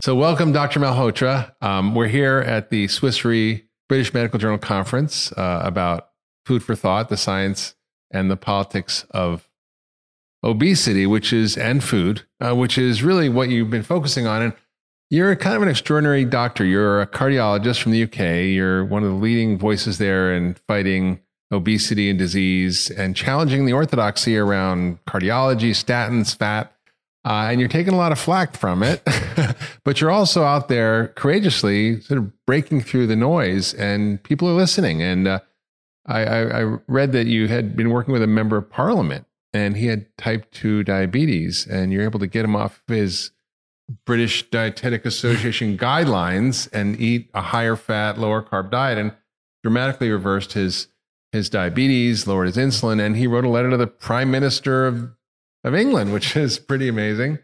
So welcome, Dr. Malhotra. We're here at the Swiss Re British Medical Journal Conference about food for thought, the science and the politics of obesity, and food, which is really what you've been focusing on. And you're kind of an extraordinary doctor. You're a cardiologist from the UK. You're one of the leading voices there in fighting obesity and disease and challenging the orthodoxy around cardiology, statins, fat. And you're taking a lot of flack from it, but you're also out there courageously sort of breaking through the noise, and people are listening. And I read that you had been working with a member of parliament, and he had type 2 diabetes, and you're able to get him off his British Dietetic Association guidelines and eat a higher fat, lower carb diet, and dramatically reversed his diabetes, lowered his insulin, and he wrote a letter to the Prime Minister of England, which is pretty amazing.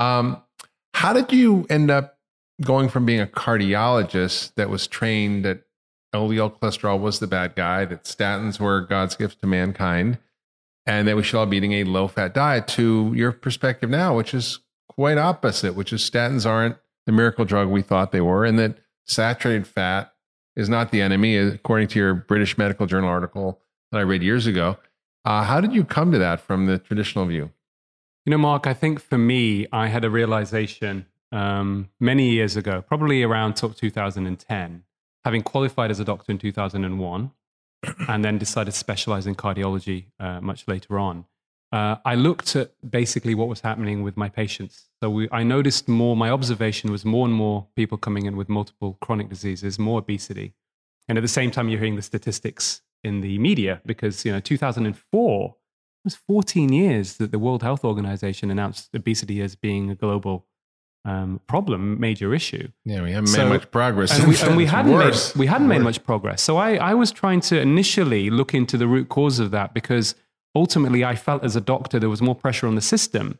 How did you end up going from being a cardiologist that was trained that LDL cholesterol was the bad guy, that statins were God's gift to mankind, and that we should all be eating a low-fat diet, to your perspective now, which is quite opposite, which is statins aren't the miracle drug we thought they were, and that saturated fat is not the enemy, according to your British Medical Journal article that I read years ago. How did you come to that from the traditional view? You know, Mark, I think for me, I had a realization many years ago, probably around 2010, having qualified as a doctor in 2001, and then decided to specialize in cardiology much later on. I looked at basically what was happening with my patients. So I noticed my observation was more and more people coming in with multiple chronic diseases, more obesity. And at the same time, you're hearing the statistics in the media because, 2004, it was 14 years that the World Health Organization announced obesity as being a global problem, major issue. Yeah, we haven't made much progress. And we hadn't made much progress. So I was trying to initially look into the root cause of that because ultimately I felt as a doctor there was more pressure on the system.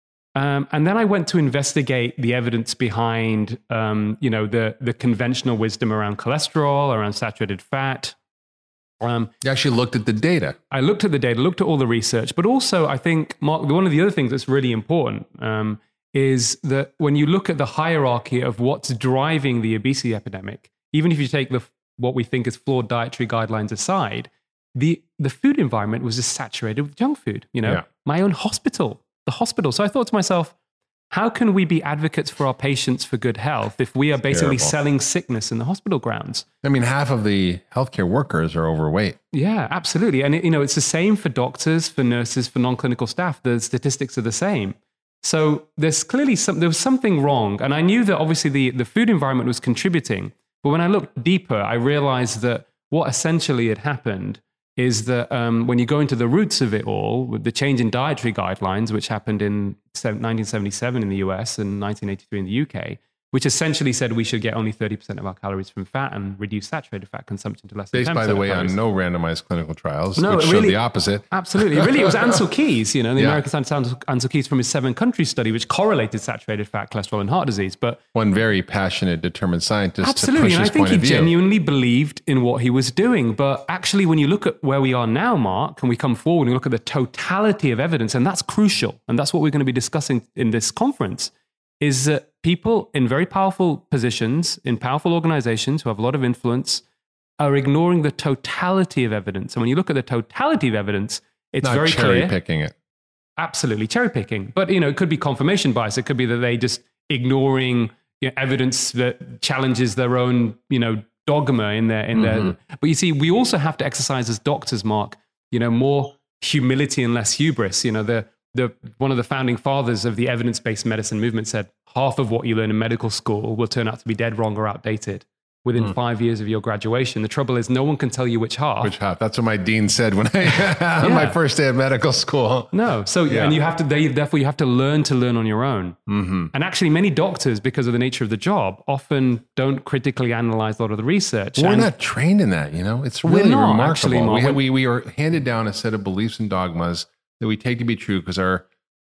And then I went to investigate the evidence behind, the conventional wisdom around cholesterol, around saturated fat. You actually looked at the data. I looked at the data, looked at all the research, but also I think, Mark, one of the other things that's really important is that when you look at the hierarchy of what's driving the obesity epidemic, even if you take what we think is flawed dietary guidelines aside, the food environment was just saturated with junk food. My own hospital, the hospital. So I thought to myself, how can we be advocates for our patients for good health if we are basically selling sickness in the hospital grounds? I mean, half of the healthcare workers are overweight. Yeah, absolutely. And it's the same for doctors, for nurses, for non-clinical staff. The statistics are the same. So there's clearly there was something wrong. And I knew that obviously the food environment was contributing. But when I looked deeper, I realized that what essentially had happened is that when you go into the roots of it all, with the change in dietary guidelines, which happened in 1977 in the US and 1983 in the UK, which essentially said we should get only 30% of our calories from fat and reduce saturated fat consumption to less than 10%. Based, by the way, on no randomized clinical trials, which showed the opposite. Absolutely. It was Ansel Keys, the American scientist Ansel Keys from his 7-country study, which correlated saturated fat, cholesterol, and heart disease. But one very passionate, determined scientist absolutely, to push his point of view. And I think he genuinely view. believed in what he was doing. But actually, when you look at where we are now, Mark, and we come forward and look at the totality of evidence, and that's crucial, and that's what we're going to be discussing in this conference, is that people in very powerful positions, in powerful organizations who have a lot of influence, are ignoring the totality of evidence. And when you look at the totality of evidence, it's not very clear. Cherry picking it. Absolutely, cherry picking. But, it could be confirmation bias. It could be that they just ignoring evidence that challenges their own, dogma in their. But you see, we also have to exercise as doctors, Mark, more humility and less hubris. One of the founding fathers of the evidence-based medicine movement said, half of what you learn in medical school will turn out to be dead wrong or outdated within 5 years of your graduation. The trouble is no one can tell you which half. Which half? That's what my dean said when on my first day of medical school. No. So, and you have to, therefore you have to learn on your own. Mm-hmm. And actually many doctors, because of the nature of the job, often don't critically analyze a lot of the research. We're not trained in that, It's really remarkable. We are handed down a set of beliefs and dogmas that we take to be true because our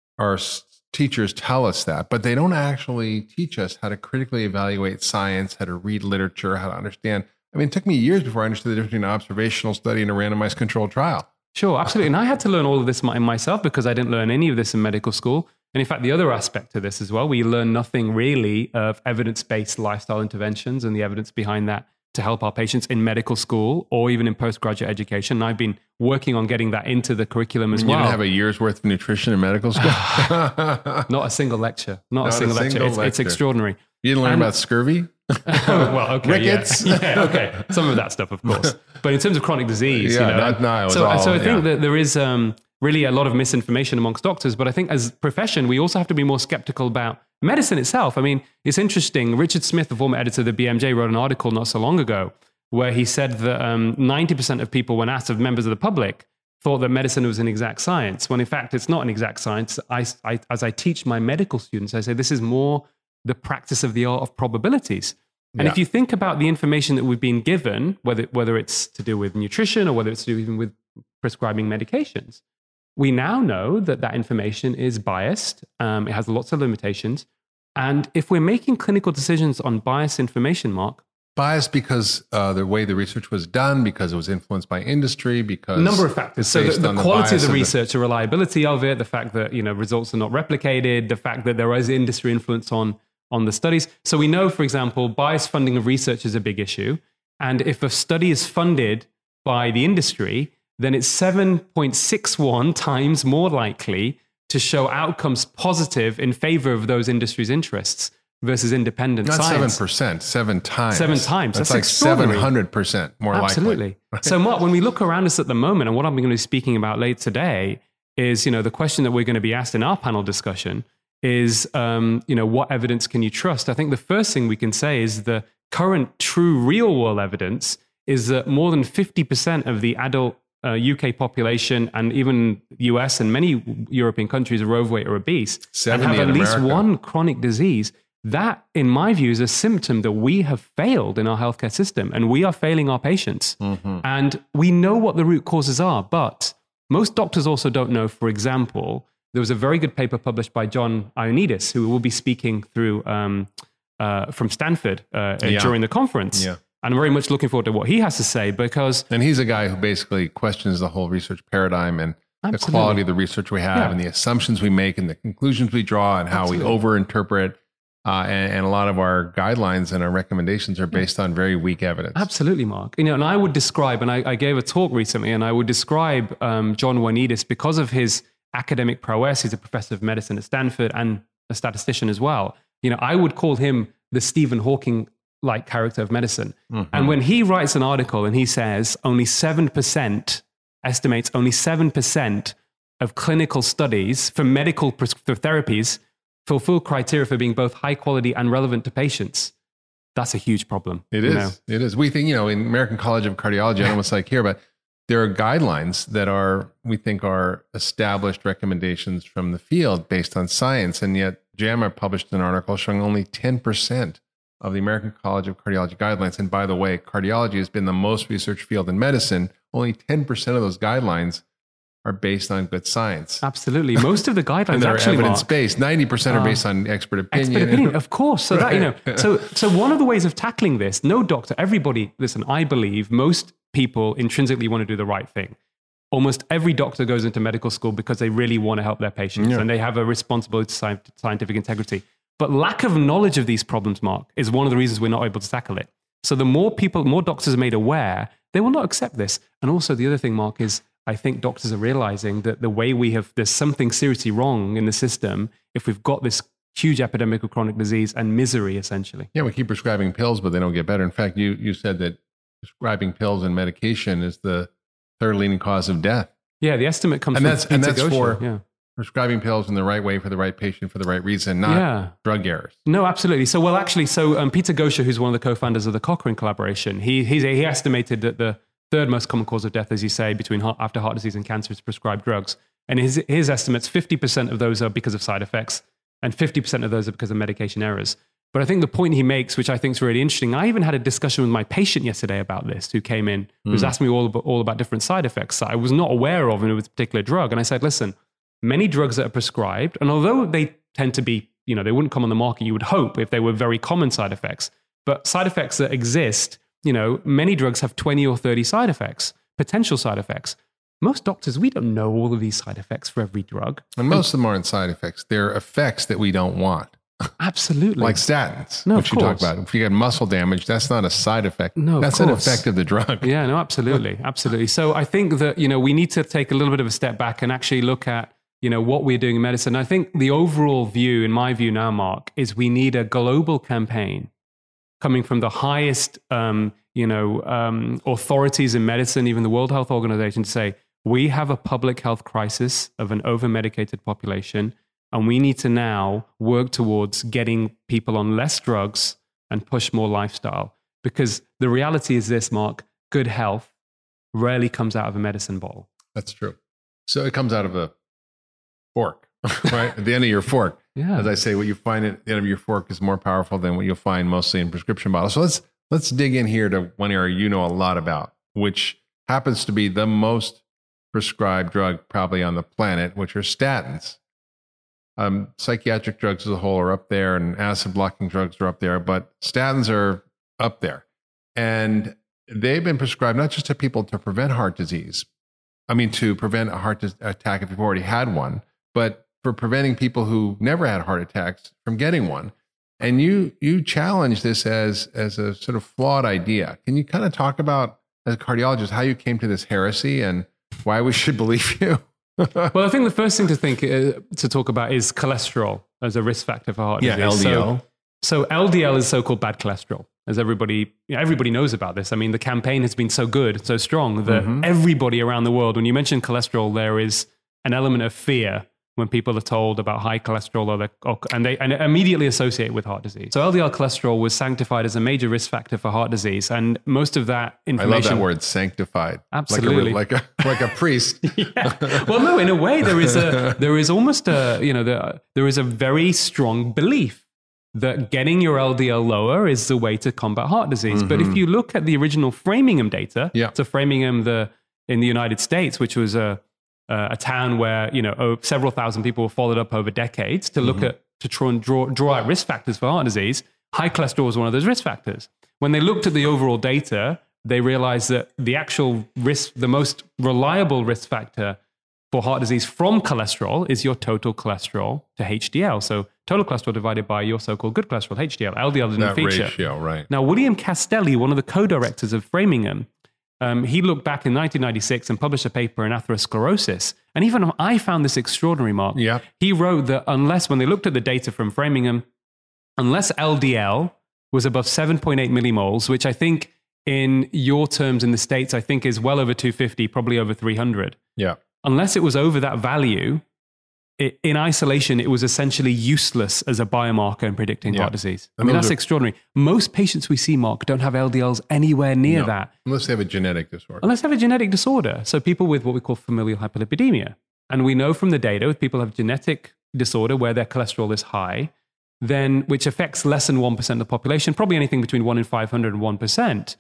teachers tell us that, but they don't actually teach us how to critically evaluate science, how to read literature, how to understand. I mean, it took me years before I understood the difference between an observational study and a randomized controlled trial. Sure, absolutely. And I had to learn all of this myself because I didn't learn any of this in medical school. And in fact, the other aspect to this as well, we learn nothing really of evidence-based lifestyle interventions and the evidence behind that to help our patients in medical school or even in postgraduate education. And I've been working on getting that into the curriculum as well. You don't have a year's worth of nutrition in medical school? Not a single lecture. Not a single lecture. It's extraordinary. You didn't learn about scurvy? Well, okay. Rickets? Yeah, okay. Some of that stuff, of course. But in terms of chronic disease, so I think that there is really a lot of misinformation amongst doctors. But I think as a profession, we also have to be more skeptical about medicine itself. I mean, it's interesting. Richard Smith, the former editor of the BMJ, wrote an article not so long ago where he said that 90% of people, when asked of members of the public, thought that medicine was an exact science, when in fact it's not an exact science. As I teach my medical students, I say this is more the practice of the art of probabilities. And if you think about the information that we've been given, whether it's to do with nutrition or whether it's to do even with prescribing medications, we now know that that information is biased. It has lots of limitations. And if we're making clinical decisions on biased information, Mark. Biased because the way the research was done, because it was influenced by industry, because... A number of factors. So the quality of the research, the reliability of it, the fact that results are not replicated, the fact that there is industry influence on the studies. So we know, for example, biased funding of research is a big issue. And if a study is funded by the industry, then it's 7.61 times more likely to show outcomes positive in favor of those industries' interests versus independent science. Not 7%, 7 times. 7 times. That's like 700% more likely. Absolutely. Right? So Mark, when we look around us at the moment, and what I'm going to be speaking about later today is, the question that we're going to be asked in our panel discussion is, what evidence can you trust? I think the first thing we can say is the current true real world evidence is that more than 50% of the adult UK population and even US and many European countries are overweight or obese and have at least one chronic disease. That, in my view, is a symptom that we have failed in our healthcare system and we are failing our patients. Mm-hmm. And we know what the root causes are, but most doctors also don't know. For example, there was a very good paper published by John Ioannidis, who will be speaking through from Stanford during the conference. Yeah. And I'm very much looking forward to what he has to say because... And he's a guy who basically questions the whole research paradigm and the quality of the research we have and the assumptions we make and the conclusions we draw and how we overinterpret. And a lot of our guidelines and our recommendations are based on very weak evidence. Absolutely, Mark. And I would describe, and I gave a talk recently, and I would describe John Ioannidis because of his academic prowess. He's a professor of medicine at Stanford and a statistician as well. I would call him the Stephen Hawking-like character of medicine. Mm-hmm. And when he writes an article and he says estimates only 7% of clinical studies for medical therapies fulfill criteria for being both high quality and relevant to patients, that's a huge problem. It is. It is. We think, in American College of Cardiology, I almost here, but there are guidelines that we think are established recommendations from the field based on science. And yet JAMA published an article showing only 10% of the American College of Cardiology guidelines. And by the way, cardiology has been the most researched field in medicine. Only 10% of those guidelines are based on good science. Absolutely. Most of the guidelines and they're actually evidence-based. 90% are based on expert opinion. Of course. So that, so one of the ways of tackling this, no doctor, everybody, listen, I believe most people intrinsically want to do the right thing. Almost every doctor goes into medical school because they really want to help their patients and they have a responsibility to scientific integrity. But lack of knowledge of these problems, Mark, is one of the reasons we're not able to tackle it. So the more doctors are made aware, they will not accept this. And also the other thing, Mark, is I think doctors are realizing that the way there's something seriously wrong in the system if we've got this huge epidemic of chronic disease and misery, essentially. Yeah, we keep prescribing pills, but they don't get better. In fact, you said that prescribing pills and medication is the third leading cause of death. Yeah, the estimate comes from that's for prescribing pills in the right way for the right patient for the right reason, not drug errors. No, absolutely. So Peter Gosha, who's one of the co-founders of the Cochrane collaboration, he estimated that the third most common cause of death, as you say, after heart disease and cancer is prescribed drugs. And his estimates, 50% of those are because of side effects and 50% of those are because of medication errors. But I think the point he makes, which I think is really interesting, I even had a discussion with my patient yesterday about this, who came in, who was asking me all about different side effects that I was not aware of in a particular drug. And I said, listen, many drugs that are prescribed, and although they tend to be, they wouldn't come on the market, you would hope, if they were very common side effects, but side effects that exist, many drugs have 20 or 30 side effects, potential side effects. most doctors, we don't know all of these side effects for every drug. And most of them aren't side effects. They're effects that we don't want. Absolutely. Like statins, No, which of you talk course. about. If you get muscle damage, that's not a side effect. No, of that's an course. effect of the drug. Yeah, no, absolutely. Absolutely. So I think that, we need to take a little bit of a step back and actually look at, what we're doing in medicine. I think the overall view, in my view now, Mark, is we need a global campaign coming from the highest, authorities in medicine, even the World Health Organization, to say, we have a public health crisis of an over-medicated population, and we need to now work towards getting people on less drugs and push more lifestyle. Because the reality is this, Mark, good health rarely comes out of a medicine bottle. That's true. So it comes out of a fork, right? At the end of your fork. Yeah. As I say, what you find at the end of your fork is more powerful than what you'll find mostly in prescription bottles. So let's dig in here to one area you know a lot about, which happens to be the most prescribed drug probably on the planet, which are statins. Psychiatric drugs as a whole are up there, and acid blocking drugs are up there, but statins are up there. And they've been prescribed not just to people to prevent heart disease, to prevent a heart attack if you've already had one, but for preventing people who never had heart attacks from getting one. And you challenge this as a sort of flawed idea. Can you kind of talk about, as a cardiologist, how you came to this heresy and why we should believe you? Well, I think the first thing to talk about is cholesterol as a risk factor for heart disease. LDL. So LDL is so-called bad cholesterol, as everybody knows about this. The campaign has been so good, so strong that everybody around the world, when you mention cholesterol, there is an element of fear when people are told about high cholesterol and they immediately associate it with heart disease. So LDL cholesterol was sanctified as a major risk factor for heart disease, and most of that information. I love that word, sanctified. Absolutely, like a priest. Yeah. Well, no, in a way, there is a very strong belief that getting your LDL lower is the way to combat heart disease. But if you look at the original Framingham data, so Framingham in the United States, which was a town where several thousand people were followed up over decades to look at to try and draw out risk factors for heart disease. High cholesterol was one of those risk factors. When they looked at the overall data, they realized that the actual risk, the most reliable risk factor for heart disease from cholesterol is your total cholesterol to HDL. So total cholesterol divided by your so-called good cholesterol, HDL. LDL didn't feature. Ratio, right. Now, William Castelli, one of the co-directors of Framingham, he looked back in 1996 and published a paper in atherosclerosis. And even I found this extraordinary, Mark. Yeah. He wrote that when they looked at the data from Framingham, unless LDL was above 7.8 millimoles, which I think in your terms in the States, I think is well over 250, probably over 300. Yeah. Unless it was over that value, in isolation, it was essentially useless as a biomarker in predicting heart disease. That's extraordinary. Most patients we see, Mark, don't have LDLs anywhere near that. Unless they have a genetic disorder. So people with what we call familial hyperlipidemia. And we know from the data, if people have genetic disorder where their cholesterol is high, then which affects less than 1% of the population, probably anything between 1 in 500 and 1%.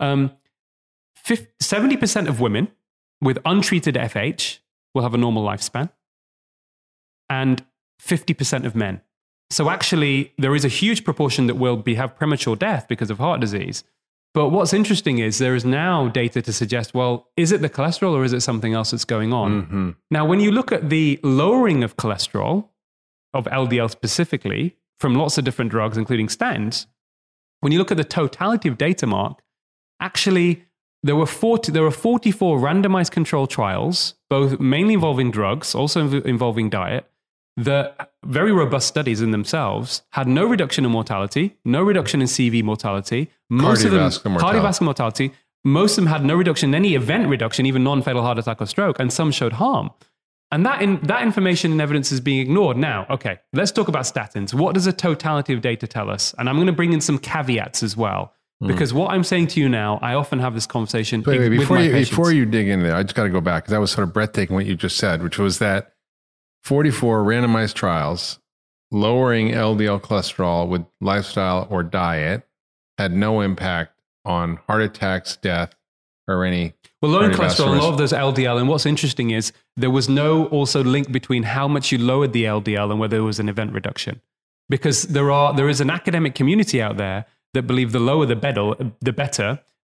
70% of women with untreated FH will have a normal lifespan, and 50% of men. So actually, there is a huge proportion that will have premature death because of heart disease. But what's interesting is there is now data to suggest, well, is it the cholesterol or is it something else that's going on? Now, when you look at the lowering of cholesterol, of LDL specifically, from lots of different drugs, including statins, when you look at the totality of data, Mark, actually, there were 44 randomized controlled trials, both mainly involving drugs, also involving diet, that very robust studies in themselves had no reduction in mortality, no reduction in CV mortality, cardiovascular mortality. Most of them had no reduction in any event reduction, even non-fatal heart attack or stroke, and some showed harm. And that information and evidence is being ignored. Now, okay, let's talk about statins. What does the totality of data tell us? And I'm going to bring in some caveats as well. Because what I'm saying to you now, I often have this conversation with my patients. Before you dig in there, I just got to go back because that was sort of breathtaking what you just said, which was that 44 randomized trials lowering LDL cholesterol with lifestyle or diet had no impact on heart attacks, death, or any. Well, lowering cholesterol, low of those LDL. And what's interesting is there was no also link between how much you lowered the LDL and whether there was an event reduction. Because there is an academic community out there that believe the lower the better,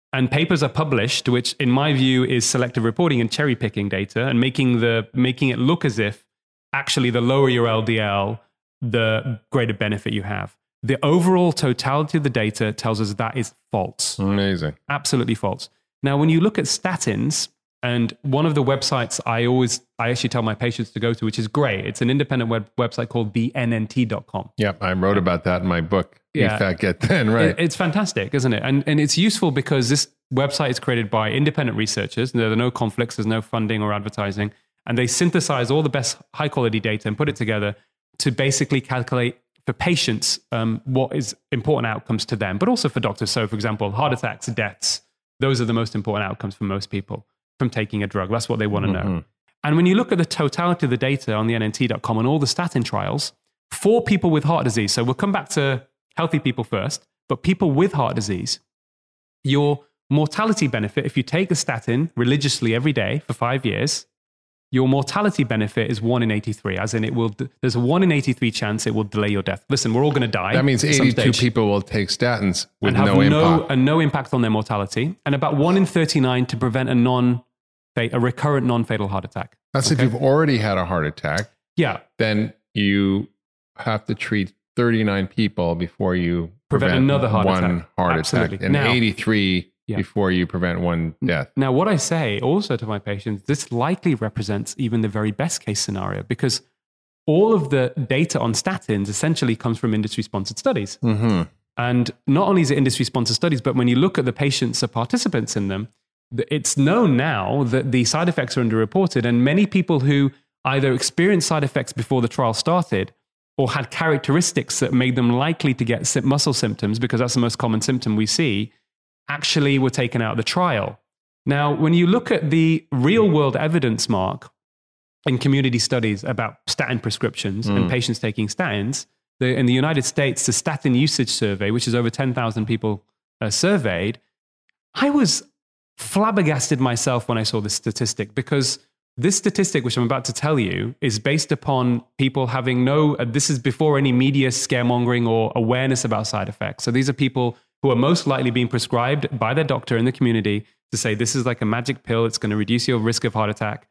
And papers are published, which in my view is selective reporting and cherry picking data and making it look as if actually the lower your LDL, the greater benefit you have. The overall totality of the data tells us that is false. Amazing. Absolutely false. Now, when you look at statins, and one of the websites I actually tell my patients to go to, which is great. It's an independent website called thennt.com. Yep, I wrote about that in my book. Yeah. Eat Fat, Get Thin, right? It's fantastic, isn't it? And it's useful because this website is created by independent researchers. There are no conflicts, there's no funding or advertising. And they synthesize all the best high quality data and put it together to basically calculate for patients what is important outcomes to them, but also for doctors. So for example, heart attacks, deaths, those are the most important outcomes for most people from taking a drug. That's what they want to know. And when you look at the totality of the data on the NNT.com and all the statin trials, for people with heart disease, so we'll come back to healthy people first, but people with heart disease, your mortality benefit, if you take a statin religiously every day for 5 years, your mortality benefit is 1 in 83, as in there's a 1 in 83 chance it will delay your death. Listen, we're all going to die. That means 82 people will take statins with and have no impact. And no impact on their mortality, and about 1 in 39 to prevent a recurrent non-fatal heart attack. That's if you've already had a heart attack. Yeah. Then you have to treat 39 people before you prevent another heart attack. And now, 83 before you prevent one death. Now, what I say also to my patients, this likely represents even the very best case scenario, because all of the data on statins essentially comes from industry-sponsored studies. Mm-hmm. And not only is it industry-sponsored studies, but when you look at the patients or participants in them, it's known now that the side effects are underreported, and many people who either experienced side effects before the trial started or had characteristics that made them likely to get muscle symptoms, because that's the most common symptom we see, actually were taken out of the trial. Now, when you look at the real-world evidence, Mark, in community studies about statin prescriptions and patients taking statins, in the United States, the statin usage survey, which is over 10,000 people surveyed, I was flabbergasted myself when I saw this statistic, because this statistic, which I'm about to tell you, is based upon people having this is before any media scaremongering or awareness about side effects. So these are people who are most likely being prescribed by their doctor in the community to say, this is like a magic pill, it's going to reduce your risk of heart attack.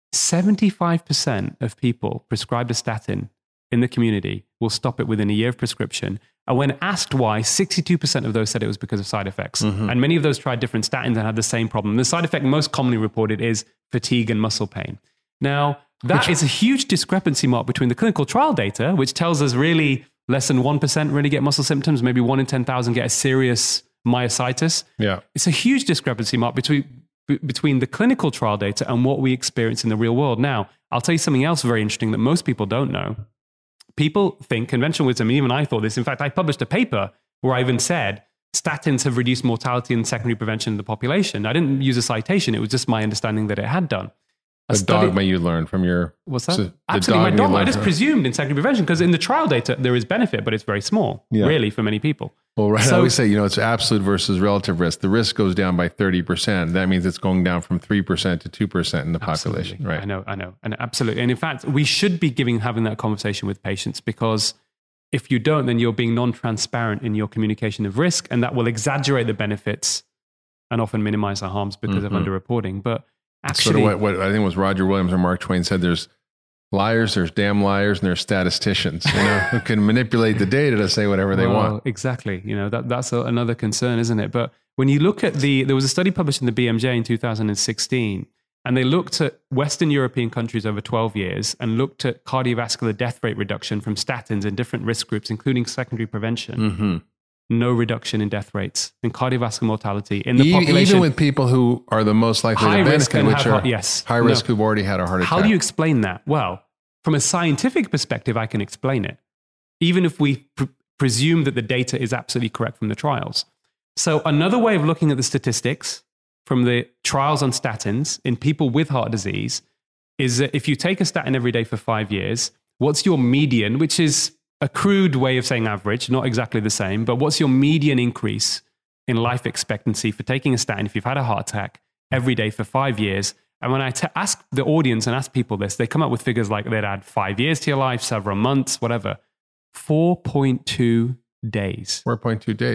75% of people prescribed a statin in the community will stop it within a year of prescription. And when asked why, 62% of those said it was because of side effects. And many of those tried different statins and had the same problem. The side effect most commonly reported is fatigue and muscle pain. Now, that is a huge discrepancy, Mark, between the clinical trial data, which tells us really less than 1% really get muscle symptoms, maybe 1 in 10,000 get a serious myositis. Yeah. It's a huge discrepancy, Mark, between the clinical trial data and what we experience in the real world. Now, I'll tell you something else very interesting that most people don't know. People think conventional wisdom, and even I thought this. In fact, I published a paper where I even said statins have reduced mortality and secondary prevention in the population. I didn't use a citation. It was just my understanding that it had done. The dogma you learned from your... What's that? Absolutely, my dogma. I just presumed in secondary prevention, because in the trial data, there is benefit, but it's very small, really, for many people. Well, right. So, I always say, it's absolute versus relative risk. The risk goes down by 30%. That means it's going down from 3% to 2% in the population, right? I know. And absolutely. And in fact, we should be having that conversation with patients, because if you don't, then you're being non-transparent in your communication of risk, and that will exaggerate the benefits and often minimize the harms because of underreporting. But actually, sort of what I think was Roger Williams or Mark Twain said, there's liars, there's damn liars, and there's statisticians, who can manipulate the data to say whatever they want. Exactly. That's another concern, isn't it? But when you look at there was a study published in the BMJ in 2016, and they looked at Western European countries over 12 years and looked at cardiovascular death rate reduction from statins in different risk groups, including secondary prevention. No reduction in death rates and cardiovascular mortality in the population. Even with people who are the most likely to benefit, which are high risk, who've already had a heart attack. How do you explain that? Well, from a scientific perspective, I can explain it, even if we presume that the data is absolutely correct from the trials. So another way of looking at the statistics from the trials on statins in people with heart disease is that if you take a statin every day for 5 years, what's your median, which is a crude way of saying average, not exactly the same, but what's your median increase in life expectancy for taking a statin if you've had a heart attack every day for 5 years? And when I ask the audience and ask people this, they come up with figures like they'd add 5 years to your life, several months, whatever. 4.2 days. 4.2 days.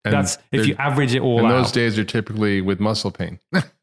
That's if you average it all and out. those days are typically with muscle pain.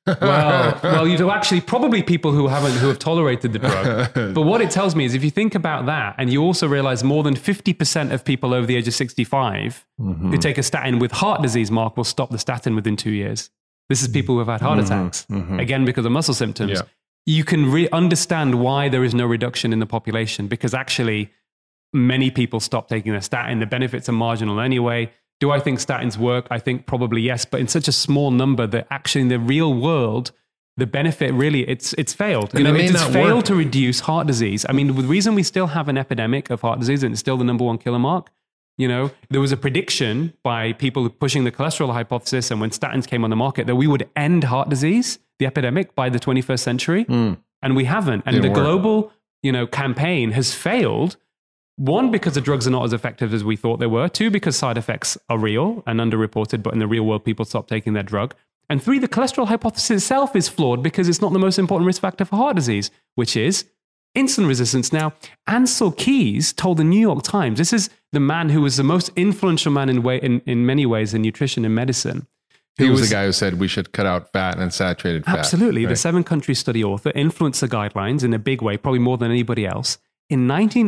well, you do actually probably people who have tolerated the drug. But what it tells me is if you think about that, and you also realize more than 50% of people over the age of 65 who take a statin with heart disease, Mark, will stop the statin within 2 years. This is people who have had heart attacks, again, because of muscle symptoms. Yeah. You can understand why there is no reduction in the population, because actually many people stop taking their statin. The benefits are marginal anyway. Do I think statins work? I think probably yes, but in such a small number that actually in the real world, the benefit really, it's failed. And It's failed to reduce heart disease. I mean, the reason we still have an epidemic of heart disease and it's still the number one killer, Mark, there was a prediction by people pushing the cholesterol hypothesis and when statins came on the market that we would end heart disease, the epidemic, by the 21st century. And we haven't. And Didn't the work. global, campaign has failed. One, because the drugs are not as effective as we thought they were. Two, because side effects are real and underreported, but in the real world, people stop taking their drug. And three, the cholesterol hypothesis itself is flawed because it's not the most important risk factor for heart disease, which is insulin resistance. Now, Ansel Keys told the New York Times, this is the man who was the most influential man in many ways in nutrition and medicine. He was the guy who said we should cut out fat and saturated fat. Absolutely. Right? The 7-country study author influenced the guidelines in a big way, probably more than anybody else. In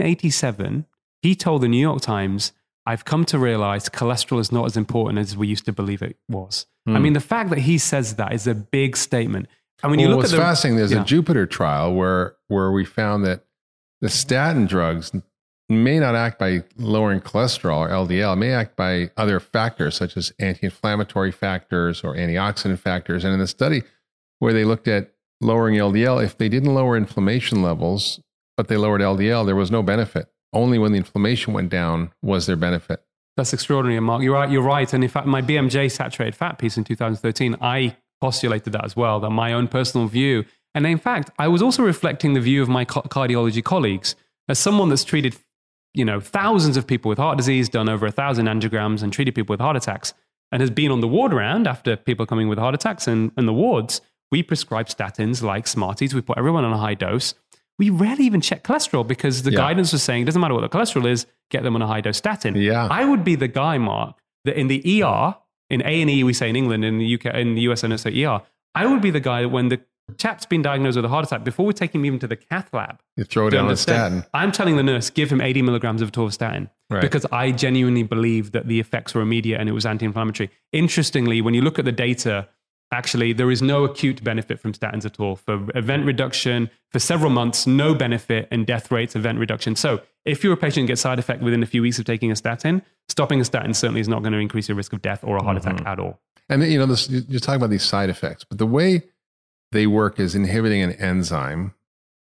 1987, he told the New York Times, I've come to realize cholesterol is not as important as we used to believe it was. I mean, the fact that he says that is a big statement. And when you look what's at fascinating, there's a Jupiter trial where we found that the statin drugs may not act by lowering cholesterol or LDL, it may act by other factors such as anti-inflammatory factors or antioxidant factors. And in the study where they looked at lowering LDL, if they didn't lower inflammation levels, but they lowered LDL, there was no benefit. Only when the inflammation went down was there benefit. That's extraordinary, Mark. You're right. And in fact, my BMJ saturated fat piece in 2013, I postulated that as well, that my own personal view. And in fact, I was also reflecting the view of my cardiology colleagues. As someone that's treated, thousands of people with heart disease, done over 1,000 angiograms and treated people with heart attacks, and has been on the ward round after people coming with heart attacks and the wards, we prescribe statins like Smarties. We put everyone on a high dose. We rarely even check cholesterol because the guidance was saying, it doesn't matter what the cholesterol is, get them on a high dose statin. Yeah. I would be the guy, Mark, that in the ER, in A&E, we say in England, in the UK, in the US, and also ER, I would be the guy that when the chap's been diagnosed with a heart attack, before we take him even to the cath lab, you throw down a statin. I'm telling the nurse, give him 80 milligrams of atorvastatin. Right. Because I genuinely believe that the effects were immediate and it was anti-inflammatory. Interestingly, when you look at the data, actually, there is no acute benefit from statins at all. For event reduction, for several months, no benefit in death rates, event reduction. So if you're a patient and get side effect within a few weeks of taking a statin, stopping a statin certainly is not going to increase your risk of death or a heart attack at all. And you're talking about these side effects, but the way they work is inhibiting an enzyme,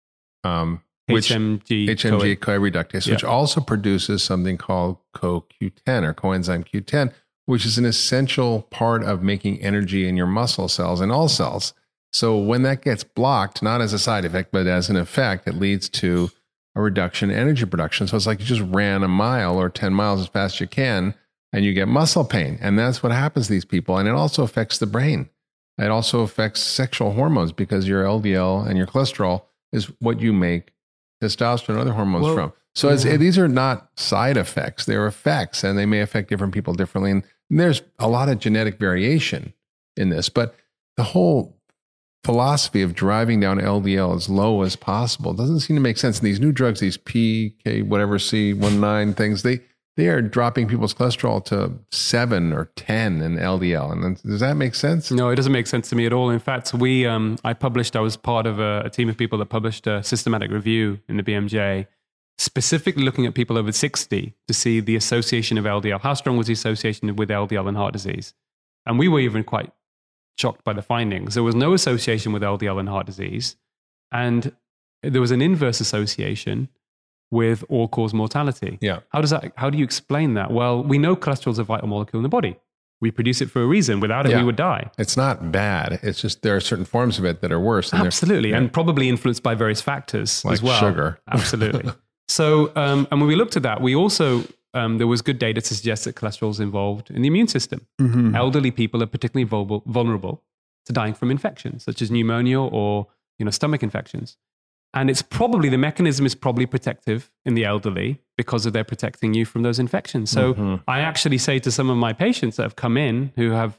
which HMG coreductase, which also produces something called CoQ10 or coenzyme Q10, which is an essential part of making energy in your muscle cells and all cells. So when that gets blocked, not as a side effect, but as an effect, it leads to a reduction in energy production. So it's like you just ran a mile or 10 miles as fast as you can, and you get muscle pain. And that's what happens to these people. And it also affects the brain. It also affects sexual hormones because your LDL and your cholesterol is what you make testosterone and other hormones from. So these are not side effects. They're effects, and they may affect different people differently. And there's a lot of genetic variation in this, but the whole philosophy of driving down LDL as low as possible doesn't seem to make sense. And these new drugs, these PK, whatever, C19 things, they are dropping people's cholesterol to 7 or 10 in LDL. And then, does that make sense? No, it doesn't make sense to me at all. In fact, I was part of a team of people that published a systematic review in the BMJ, specifically looking at people over 60 to see the association of LDL. How strong was the association with LDL and heart disease? And we were even quite shocked by the findings. There was no association with LDL and heart disease. And there was an inverse association with all-cause mortality. Yeah. How do you explain that? Well, we know cholesterol is a vital molecule in the body. We produce it for a reason. Without it, we would die. It's not bad. It's just there are certain forms of it that are worse. Absolutely. And probably influenced by various factors like as well. Sugar. Absolutely. So, and when we looked at that, we also, there was good data to suggest that cholesterol is involved in the immune system. Mm-hmm. Elderly people are particularly vulnerable to dying from infections, such as pneumonia or stomach infections. And it's probably, the mechanism is probably protective in the elderly because of they're protecting you from those infections. So I actually say to some of my patients that have come in who have,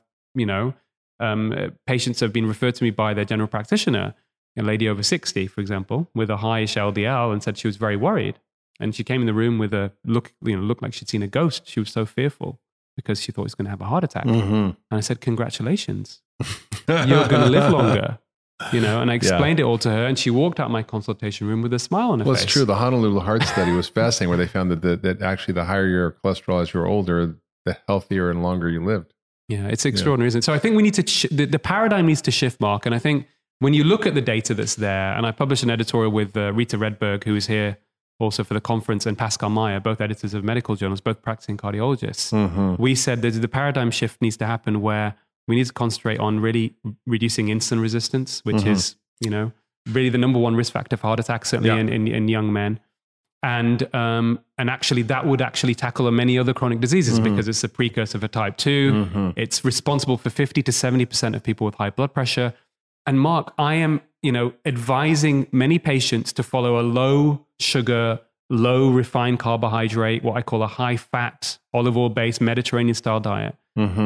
patients have been referred to me by their general practitioner, a lady over 60, for example, with a high-ish LDL, and said she was very worried. And she came in the room with a looked like she'd seen a ghost. She was so fearful because she thought she was going to have a heart attack. And I said, congratulations, you're going to live longer. And I explained it all to her, and she walked out of my consultation room with a smile on her face. Well, it's true. The Honolulu Heart Study was fascinating, where they found that actually the higher your cholesterol as you're older, the healthier and longer you lived. Yeah, it's extraordinary, isn't it? So I think we need to, the paradigm needs to shift, Mark. And I think when you look at the data that's there, and I published an editorial with Rita Redberg, who is here also for the conference, and Pascal Meyer, both editors of medical journals, both practicing cardiologists. We said that the paradigm shift needs to happen where we need to concentrate on really reducing insulin resistance, which is, really the number one risk factor for heart attack, certainly in young men. And actually that would actually tackle many other chronic diseases because it's a precursor for type 2. It's responsible for 50 to 70% of people with high blood pressure. And Mark, I am, advising many patients to follow a low sugar, low refined carbohydrate, what I call a high fat, olive oil based Mediterranean style diet.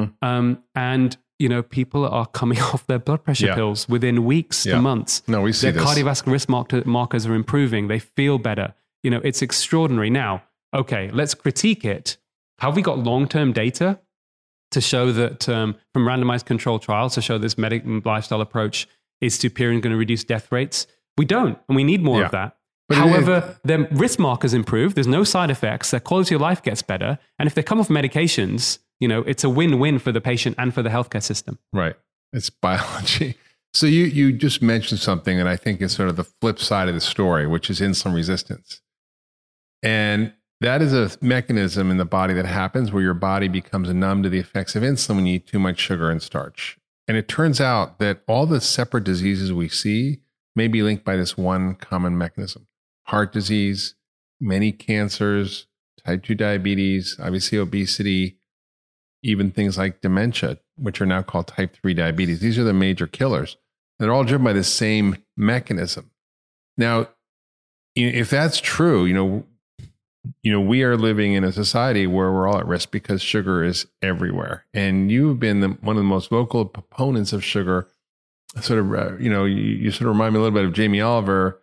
And people are coming off their blood pressure pills within weeks to months. No, we see their cardiovascular risk markers are improving. They feel better. It's extraordinary. Now, okay, let's critique it. Have we got long-term data to show that from randomized controlled trials to show this lifestyle approach is superior and going to reduce death rates? We don't, and we need more of that. But however, their risk markers improve. There's no side effects. Their quality of life gets better. And if they come off medications, it's a win-win for the patient and for the healthcare system. Right. It's biology. So you just mentioned something that I think is sort of the flip side of the story, which is insulin resistance. And that is a mechanism in the body that happens where your body becomes numb to the effects of insulin when you eat too much sugar and starch. And it turns out that all the separate diseases we see may be linked by this one common mechanism. Heart disease, many cancers, type 2 diabetes, obviously obesity, even things like dementia, which are now called type 3 diabetes. These are the major killers. They're all driven by the same mechanism. Now, if that's true, we are living in a society where we're all at risk because sugar is everywhere. And you've been one of the most vocal proponents of sugar. Sort of, you sort of remind me a little bit of Jamie Oliver,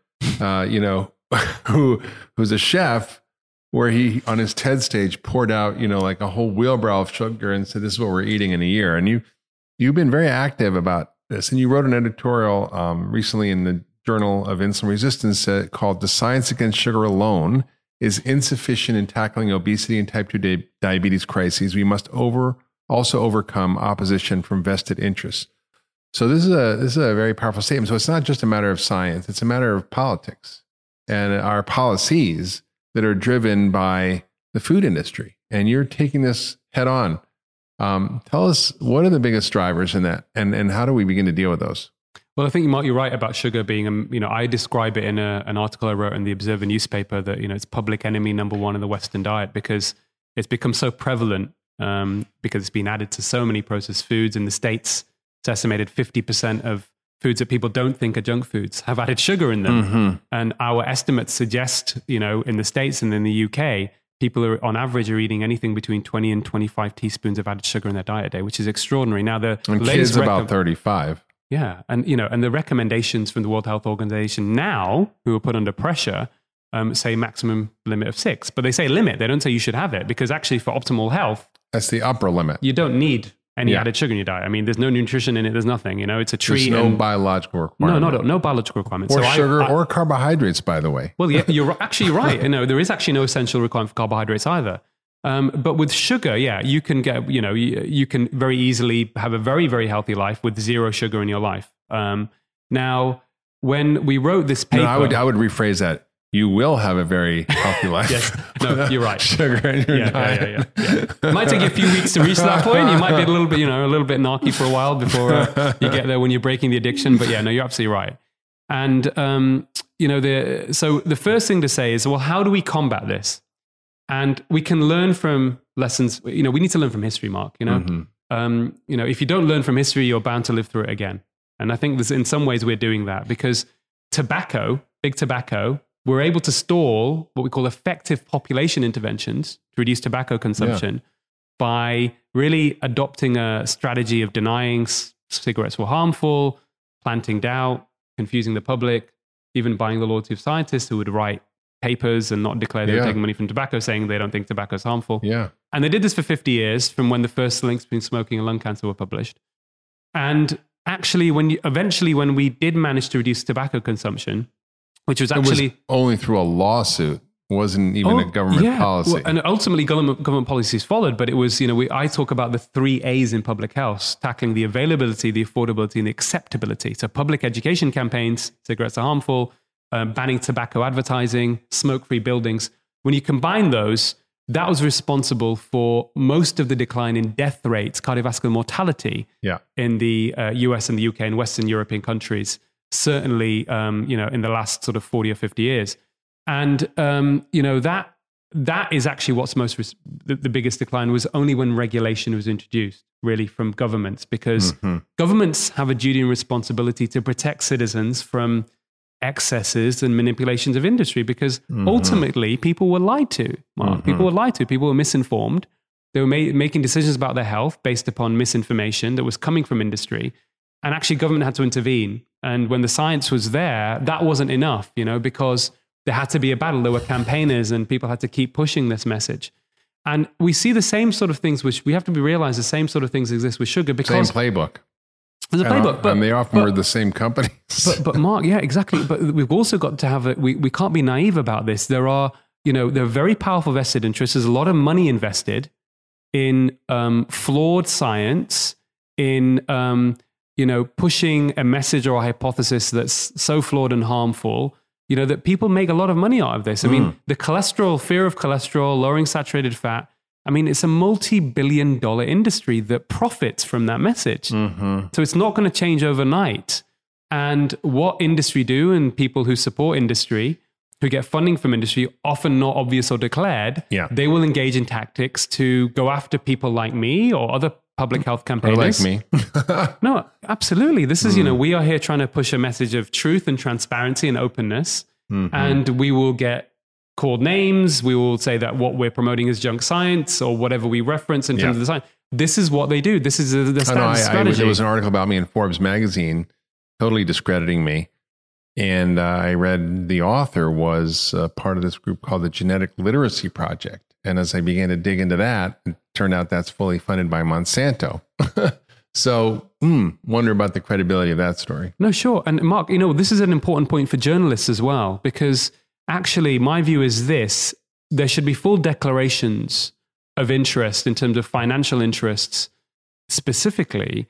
who's a chef, where he, on his TED stage, poured out, like a whole wheelbarrow of sugar and said, this is what we're eating in a year. And you've been very active about this. And you wrote an editorial recently in the Journal of Insulin Resistance called "The Science Against Sugar Alone is Insufficient in Tackling Obesity and Type 2 Diabetes Crises. We must also overcome opposition from vested interests." So this is a very powerful statement. So it's not just a matter of science, it's a matter of politics and our policies that are driven by the food industry. And you're taking this head on. Tell us, what are the biggest drivers in that, and how do we begin to deal with those? Well, I think, Mark, you're right about sugar being, I describe it in an article I wrote in the Observer newspaper that, it's public enemy number one in the Western diet because it's become so prevalent because it's been added to so many processed foods. In the States, it's estimated 50% of foods that people don't think are junk foods have added sugar in them. And our estimates suggest, in the States and in the UK, people are on average are eating anything between 20 and 25 teaspoons of added sugar in their diet a day, which is extraordinary. Now, the kids about 35. Yeah. And, and the recommendations from the World Health Organization now, who are put under pressure, say maximum limit of 6. But they say limit. They don't say you should have it, because actually for optimal health, that's the upper limit. You don't need any added sugar in your diet. I mean, there's no nutrition in it. There's nothing, it's a treat. There's no biological requirement. No biological requirement. Or sugar or carbohydrates, by the way. Well, yeah, you're actually right. There is actually no essential requirement for carbohydrates either. But with sugar, you can get, you can very easily have a very, very healthy life with zero sugar in your life. Now, when we wrote this paper... No, I would rephrase that. You will have a very healthy life. Yes. No, you're right. Sugar in your diet. Yeah. It might take you a few weeks to reach that point. You might be a little bit, a little bit narky for a while before you get there when you're breaking the addiction. But you're absolutely right. And, so the first thing to say is, well, how do we combat this? And we can learn from lessons. We need to learn from history, Mark. If you don't learn from history, you're bound to live through it again. And I think in some ways we're doing that, because tobacco big tobacco, were able to stall what we call effective population interventions to reduce tobacco consumption by really adopting a strategy of denying cigarettes were harmful, planting doubt, confusing the public, even buying the loyalty of scientists who would write papers and not declare they were taking money from tobacco, saying they don't think tobacco is harmful. Yeah. And they did this for 50 years from when the first links between smoking and lung cancer were published. And actually, when we did manage to reduce tobacco consumption, which was actually... It was only through a lawsuit. It wasn't even a government policy. Well, and ultimately government policies followed, but it was, I talk about the 3 A's in public health, tackling the availability, the affordability, and the acceptability. So public education campaigns, cigarettes are harmful, banning tobacco advertising, smoke-free buildings. When you combine those, that was responsible for most of the decline in death rates, cardiovascular mortality in the US and the UK and Western European countries, certainly, in the last sort of 40 or 50 years. And, that is actually what's the biggest decline was only when regulation was introduced, really, from governments, because governments have a duty and responsibility to protect citizens from excesses and manipulations of industry, because ultimately people were lied to. People were lied to. People were misinformed. They were making decisions about their health based upon misinformation that was coming from industry. And actually government had to intervene. And when the science was there, that wasn't enough, because there had to be a battle. There were campaigners and people had to keep pushing this message. And we see the same sort of things, which we have to realize the same sort of things exist with sugar, because... Same playbook. There's a playbook. And they often were the same companies. But Mark, yeah, exactly. But we've also got to have we can't be naive about this. There are very powerful vested interests. There's a lot of money invested in flawed science, in pushing a message or a hypothesis that's so flawed and harmful, that people make a lot of money out of this. I mean, the fear of cholesterol, lowering saturated fat, it's a multi-billion-dollar industry that profits from that message. So it's not going to change overnight. And what industry do, and people who support industry, who get funding from industry, often not obvious or declared, they will engage in tactics to go after people like me or other public health campaigners. Or like me. No, absolutely. This is, we are here trying to push a message of truth and transparency and openness. And we will get called names. We will say that what we're promoting is junk science or whatever we reference in terms of the science. This is what they do. This is the strategy. There was an article about me in Forbes magazine, totally discrediting me. And I read the author was part of this group called the Genetic Literacy Project. And as I began to dig into that, it turned out that's fully funded by Monsanto. So wonder about the credibility of that story. No, sure. And Mark, this is an important point for journalists as well, because actually, my view is this: there should be full declarations of interest in terms of financial interests, specifically,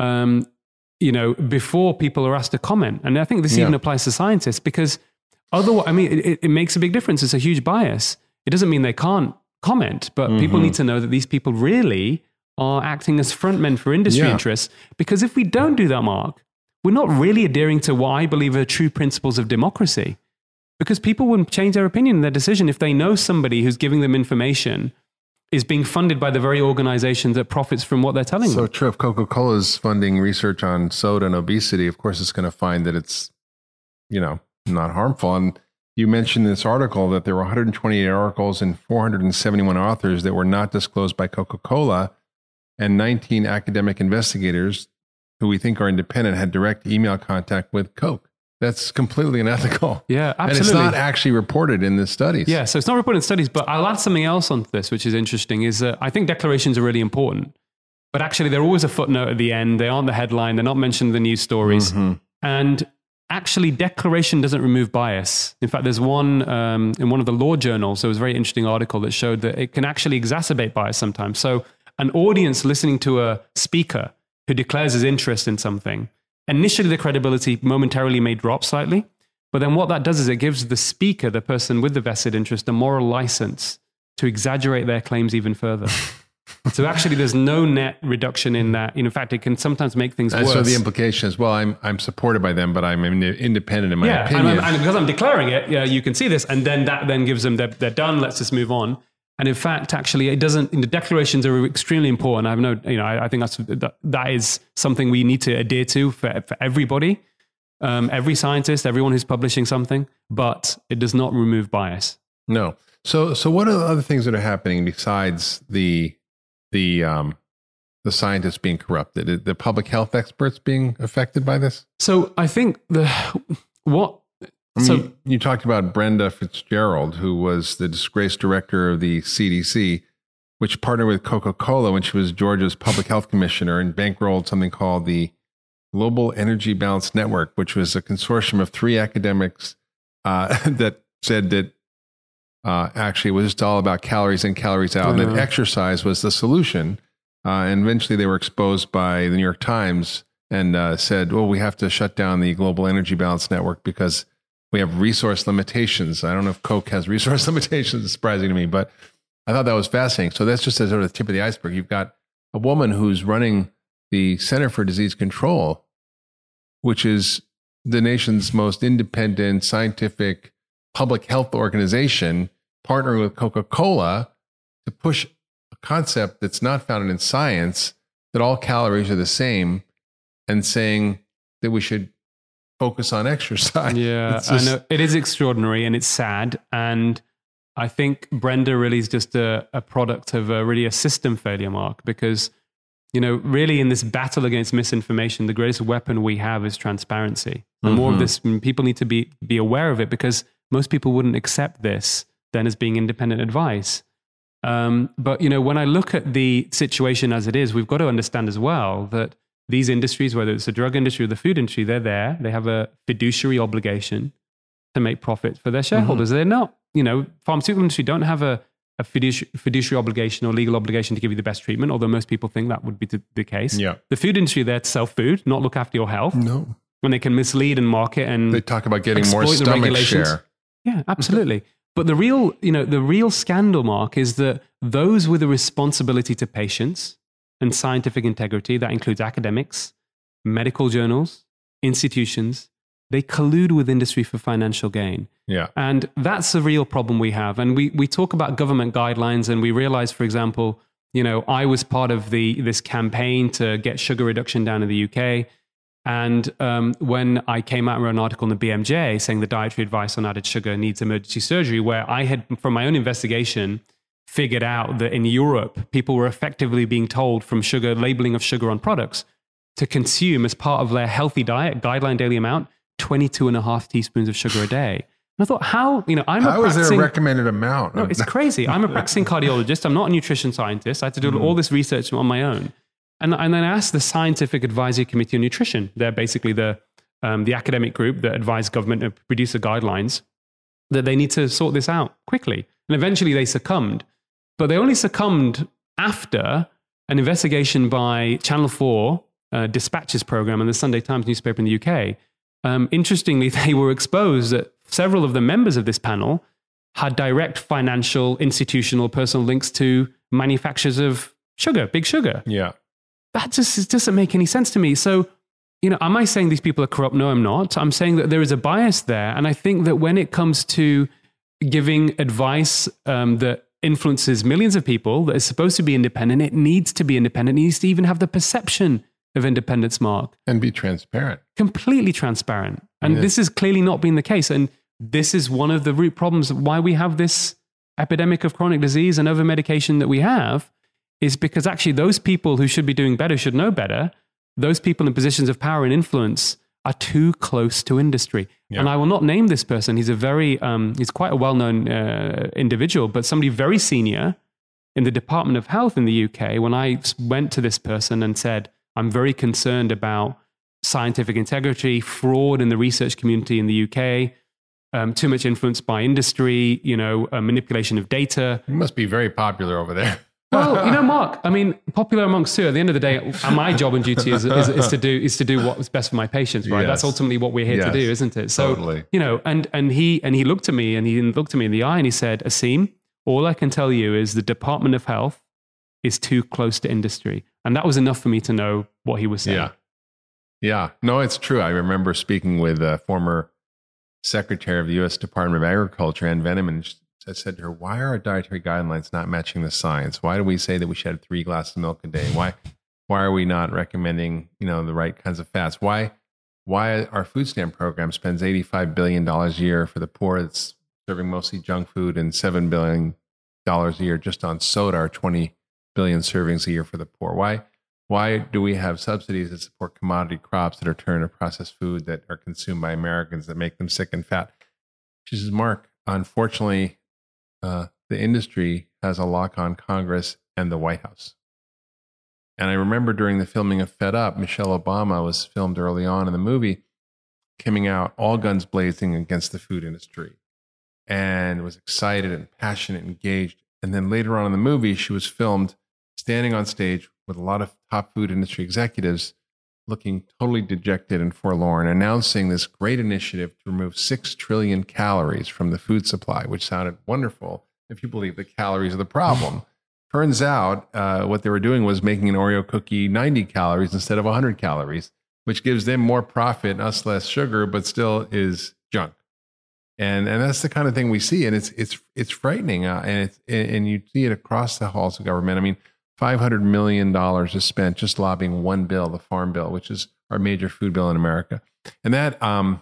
before people are asked to comment. And I think this even applies to scientists, because otherwise, it makes a big difference. It's a huge bias. It doesn't mean they can't comment, but people need to know that these people really are acting as frontmen for industry interests. Because if we don't do that, Mark, we're not really adhering to what I believe are true principles of democracy. Because people wouldn't change their opinion and their decision if they know somebody who's giving them information is being funded by the very organization that profits from what they're telling them. So true. If Coca-Cola is funding research on soda and obesity, of course, it's going to find that it's, not harmful. And you mentioned in this article that there were 128 articles and 471 authors that were not disclosed by Coca-Cola, and 19 academic investigators who we think are independent had direct email contact with Coke. That's completely unethical. Yeah, absolutely. And it's not actually reported in the studies. Yeah, so it's not reported in studies, but I'll add something else onto this, which is interesting, is that I think declarations are really important, but actually they're always a footnote at the end. They aren't the headline. They're not mentioned in the news stories. And actually, declaration doesn't remove bias. In fact, there's one in one of the law journals, there was a very interesting article that showed that it can actually exacerbate bias sometimes. So an audience listening to a speaker who declares his interest in something, initially the credibility momentarily may drop slightly, but then what that does is it gives the speaker, the person with the vested interest, a moral license to exaggerate their claims even further. So actually there's no net reduction in that. In fact, it can sometimes make things worse. So the implication is, well, I'm supported by them, but I'm independent in my opinion. And because I'm declaring it, you can see this, and then that then gives them, they're done, let's just move on. And in fact, actually, it doesn't. The declarations are extremely important. I think that is something we need to adhere to for everybody. every scientist, everyone who's publishing something, but it does not remove bias. No. So what are the other things that are happening besides the scientists being corrupted? The public health experts being affected by this? So I think you talked about Brenda Fitzgerald, who was the disgraced director of the CDC, which partnered with Coca-Cola when she was Georgia's public health commissioner and bankrolled something called the Global Energy Balance Network, which was a consortium of 3 academics that said that actually it was just all about calories in, calories out, and that exercise was the solution. And eventually they were exposed by the New York Times and said, well, we have to shut down the Global Energy Balance Network because we have resource limitations. I don't know if Coke has resource limitations. It's surprising to me, but I thought that was fascinating. So that's just sort of the tip of the iceberg. You've got a woman who's running the Center for Disease Control, which is the nation's most independent scientific public health organization, partnering with Coca-Cola to push a concept that's not founded in science, that all calories are the same, and saying that we should focus on exercise. Yeah, I know. It is extraordinary and it's sad. And I think Brenda really is just a product of really a system failure, Mark, because, really in this battle against misinformation, the greatest weapon we have is transparency. And more of this, people need to be aware of it, because most people wouldn't accept this then as being independent advice. But, when I look at the situation as it is, we've got to understand as well that these industries, whether it's the drug industry or the food industry, they're there. They have a fiduciary obligation to make profit for their shareholders. They're not, pharmaceutical industry don't have a fiduciary obligation or legal obligation to give you the best treatment, although most people think that would be the case. Yeah. The food industry, they're to sell food, not look after your health. No. When they can mislead and market and they talk about getting more stomach share. Yeah, absolutely. But the real scandal, Mark, is that those with a responsibility to patients and scientific integrity, that includes academics, medical journals, institutions, they collude with industry for financial gain. Yeah. And that's a real problem we have. And we talk about government guidelines, and we realize, for example, I was part of this campaign to get sugar reduction down in the UK. And when I came out and wrote an article in the BMJ saying the dietary advice on added sugar needs emergency surgery, where I had, from my own investigation, figured out that in Europe, people were effectively being told from labeling of sugar on products to consume as part of their healthy diet, guideline daily amount, 22.5 teaspoons of sugar a day. And I thought, how is there a recommended amount? No, it's crazy. I'm a practicing cardiologist. I'm not a nutrition scientist. I had to do all this research on my own. And then I asked the Scientific Advisory Committee on Nutrition. They're basically the academic group that advise government to produce the guidelines, that they need to sort this out quickly. And eventually they succumbed. But they only succumbed after an investigation by Channel 4 Dispatches program and the Sunday Times newspaper in the UK. Interestingly, they were exposed that several of the members of this panel had direct financial, institutional, personal links to manufacturers of sugar, big sugar. Yeah. That just doesn't make any sense to me. So, am I saying these people are corrupt? No, I'm not. I'm saying that there is a bias there. And I think that when it comes to giving advice that influences millions of people, that is supposed to be independent, it needs to be independent. It needs to even have the perception of independence, Mark. And be transparent. Completely transparent. And this has clearly not been the case. And this is one of the root problems of why we have this epidemic of chronic disease and over-medication that we have, is because actually those people who should be doing better, should know better, those people in positions of power and influence are too close to industry. Yeah. And I will not name this person. He's he's quite a well-known individual, but somebody very senior in the Department of Health in the UK. When I went to this person and said, I'm very concerned about scientific integrity, fraud in the research community in the UK, too much influence by industry, manipulation of data. You must be very popular over there. Well, Mark, popular amongst two. At the end of the day, my job and duty is to do what's best for my patients, right? Yes. That's ultimately what we're here to do, isn't it? So, totally. And he looked at me and he looked at me in the eye and he said, Asim, all I can tell you is the Department of Health is too close to industry. And that was enough for me to know what he was saying. Yeah. No, it's true. I remember speaking with a former secretary of the U.S. Department of Agriculture, Ann Veneman. I said to her, why are our dietary guidelines not matching the science? Why do we say that we should have 3 glasses of milk a day? Why are we not recommending, the right kinds of fats? Why why our food stamp program spends $85 billion a year for the poor. It's serving mostly junk food, and $7 billion a year just on soda, or 20 billion servings a year for the poor. Why do we have subsidies that support commodity crops that are turned into processed food that are consumed by Americans that make them sick and fat? She says, Mark, unfortunately, the industry has a lock on Congress and the White House. And I remember during the filming of Fed Up, Michelle Obama was filmed early on in the movie, coming out all guns blazing against the food industry, and was excited and passionate and engaged. And then later on in the movie, she was filmed standing on stage with a lot of top food industry executives looking totally dejected and forlorn, announcing this great initiative to remove 6 trillion calories from the food supply, which sounded wonderful if you believe the calories are the problem. Turns out what they were doing was making an Oreo cookie 90 calories instead of 100 calories, which gives them more profit, us less sugar, but still is junk. And that's the kind of thing we see, and it's frightening, and you see it across the halls of government. I mean, $500 million is spent just lobbying one bill, the Farm Bill, which is our major food bill in America, and that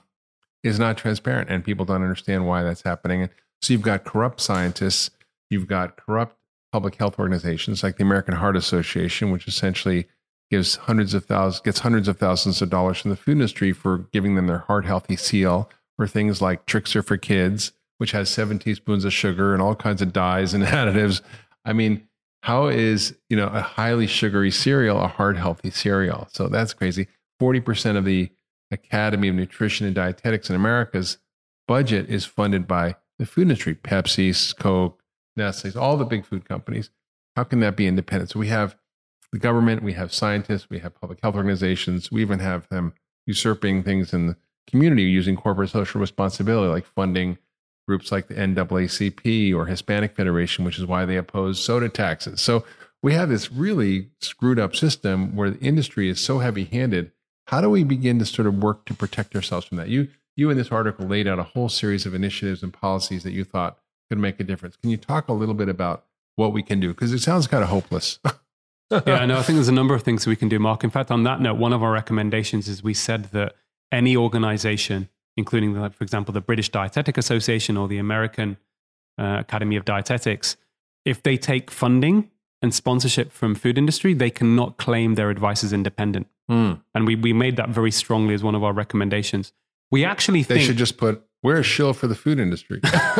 is not transparent, and people don't understand why that's happening. And so you've got corrupt scientists, you've got corrupt public health organizations like the American Heart Association, which essentially gets hundreds of thousands of dollars from the food industry for giving them their heart healthy seal, for things like Trixer for Kids, which has 7 teaspoons of sugar and all kinds of dyes and additives. I mean, how is, a highly sugary cereal a heart healthy cereal? So that's crazy. 40% of the Academy of Nutrition and Dietetics in America's budget is funded by the food industry, Pepsi, Coke, Nestle, all the big food companies. How can that be independent? So we have the government, we have scientists, we have public health organizations, we even have them usurping things in the community using corporate social responsibility, like funding groups like the NAACP or Hispanic Federation, which is why they oppose soda taxes. So we have this really screwed up system where the industry is so heavy-handed. How do we begin to sort of work to protect ourselves from that? You in this article laid out a whole series of initiatives and policies that you thought could make a difference. Can you talk a little bit about what we can do? Because it sounds kind of hopeless. Yeah, no, I think there's a number of things we can do, Mark. In fact, on that note, one of our recommendations is we said that any organization, including, for example, the British Dietetic Association or the American Academy of Dietetics, if they take funding and sponsorship from food industry, they cannot claim their advice is independent. And we made that very strongly as one of our recommendations. We actually think... They should just put, we're a shill for the food industry.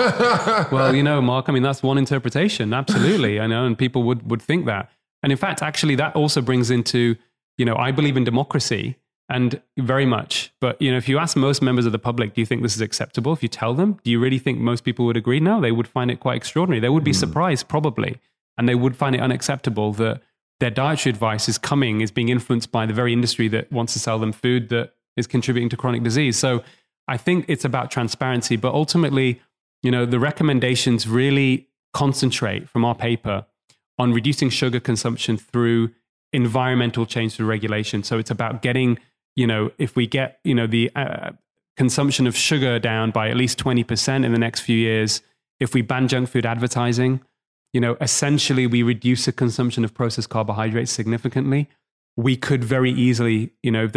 Well, Mark, I mean, that's one interpretation. Absolutely. I know, and people would think that. And in fact, actually, that also brings into, I believe in democracy. And very much. But, if you ask most members of the public, do you think this is acceptable? If you tell them, do you really think most people would agree? No, they would find it quite extraordinary. They would be surprised, probably. And they would find it unacceptable that their dietary advice is being influenced by the very industry that wants to sell them food that is contributing to chronic disease. So I think it's about transparency. But ultimately, the recommendations really concentrate from our paper on reducing sugar consumption through environmental change through regulation. So it's about getting... if we get, the consumption of sugar down by at least 20% in the next few years, if we ban junk food advertising, essentially we reduce the consumption of processed carbohydrates significantly. We could very easily,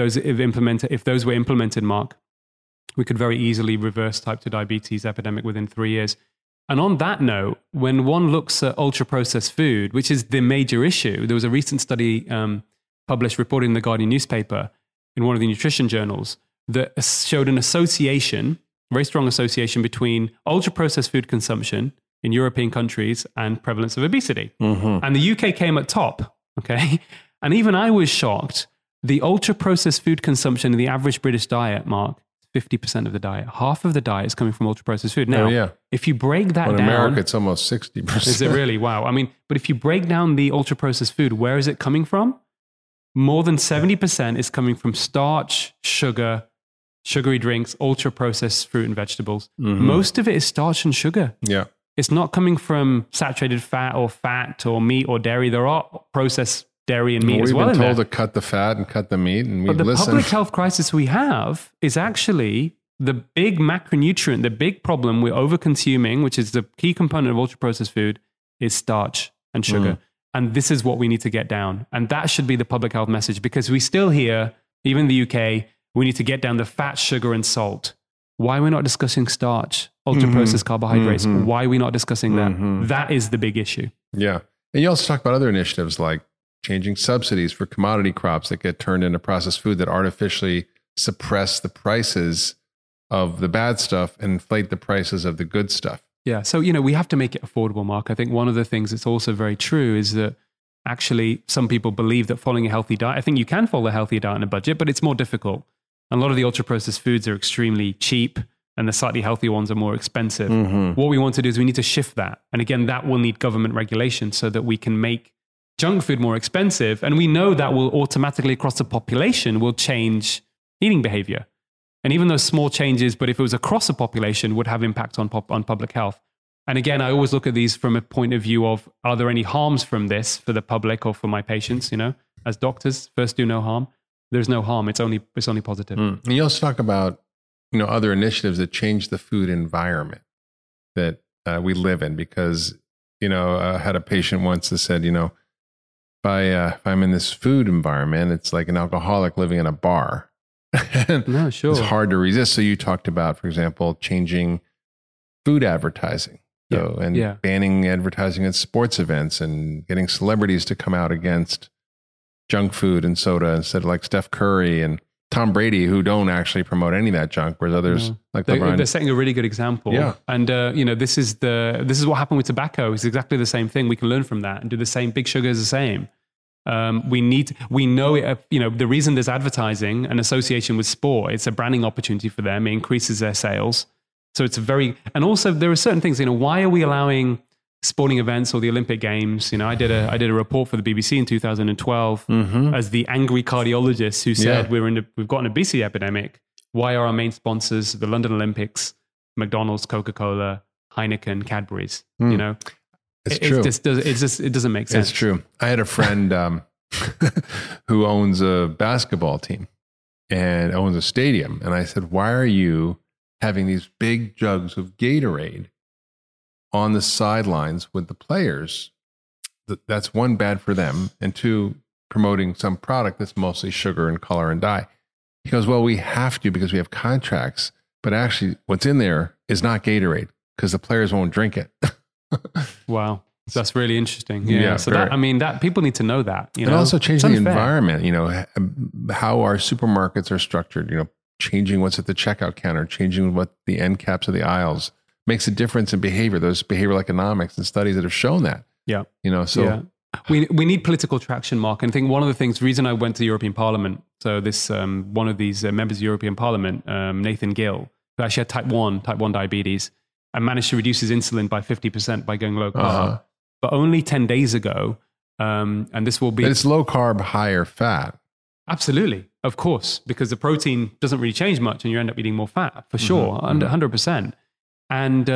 if those were implemented, Mark, we could very easily reverse type 2 diabetes epidemic within 3 years. And on that note, when one looks at ultra-processed food, which is the major issue, there was a recent study reported in the Guardian newspaper in one of the nutrition journals that showed an association, very strong association between ultra-processed food consumption in European countries and prevalence of obesity. And the UK came at top, okay? And even I was shocked. The ultra-processed food consumption in the average British diet, Mark, 50% of the diet. Half of the diet is coming from ultra-processed food. Now, if you break that down... In America, it's almost 60%. Is it really? Wow. I mean, but if you break down the ultra-processed food, where is it coming from? More than 70% is coming from starch, sugar, sugary drinks, ultra-processed fruit and vegetables. Most of it is starch and sugar. Yeah. It's not coming from saturated fat or meat or dairy. There are processed dairy and meat as well. We've been told to cut the fat and cut the meat, and we've listened. But the public health crisis we have is actually the big macronutrient, the big problem we're over-consuming, which is the key component of ultra-processed food, is starch and sugar. And this is what we need to get down. And that should be the public health message, because we still hear, even in the UK, We need to get down the fat, sugar, and salt. Why are we not discussing starch, ultra-processed carbohydrates? Why are we not discussing that? That is the big issue. Yeah. And you also talk about other initiatives like changing subsidies for commodity crops that get turned into processed food that artificially suppress the prices of the bad stuff and inflate the prices of the good stuff. Yeah. So, we have to make it affordable, Mark. I think one of the things that's also very true is that actually some people believe that following a healthy diet, I think you can follow a healthy diet on a budget, but it's more difficult. And a lot of the ultra-processed foods are extremely cheap and the slightly healthier ones are more expensive. What we want to do is we need to shift that. And again, that will need government regulation so that we can make junk food more expensive. And we know that will automatically across the population will change eating behavior. And even those small changes, but if it was across the population, would have impact on public health. And again, I always look at these from a point of view of, are there any harms from this for the public or for my patients? As doctors, first do no harm. There's no harm. It's only positive. And you also talk about, other initiatives that change the food environment that we live in, because, I had a patient once that said, if I'm in this food environment, it's like an alcoholic living in a bar. No, sure. It's hard to resist. So you talked about, for example, changing food advertising. Banning advertising at sports events and getting celebrities to come out against junk food and soda instead of like Steph Curry and Tom Brady, who don't actually promote any of that junk, whereas others like LeBron. They're setting a really good example. Yeah. And this is what happened with tobacco. It's exactly the same thing. We can learn from that and do the same. Big Sugar is the same. We know it. The reason there's advertising and association with sport, it's a branding opportunity for them. It increases their sales. So it's and also there are certain things. Why are we allowing sporting events or the Olympic Games? I did a report for the BBC in 2012 as the angry cardiologist who said we've got an obesity epidemic. Why are our main sponsors the London Olympics, McDonald's, Coca-Cola, Heineken, Cadbury's? It's true. It doesn't make sense. It's true. I had a friend who owns a basketball team and owns a stadium, and I said, "Why are you having these big jugs of Gatorade on the sidelines with the players? That's one, bad for them, and two, promoting some product that's mostly sugar and color and dye." He goes, "Well, we have to because we have contracts, but actually what's in there is not Gatorade because the players won't drink it." Wow. That's really interesting. Yeah. So that people need to know that. And also changing the environment, how our supermarkets are structured, changing what's at the checkout counter, changing what the end caps of the aisles makes a difference in behavior. Those behavioral economics and studies that have shown that. Yeah. We need political traction, Mark. And I think one of the things, reason I went to the European Parliament, so this one of these members of the European Parliament, Nathan Gill, who actually had type 1 diabetes, and managed to reduce his insulin by 50% by going low carb. But only 10 days ago, and this will be... It's low carb, higher fat. Absolutely, of course, because the protein doesn't really change much and you end up eating more fat, for sure, 100%. And,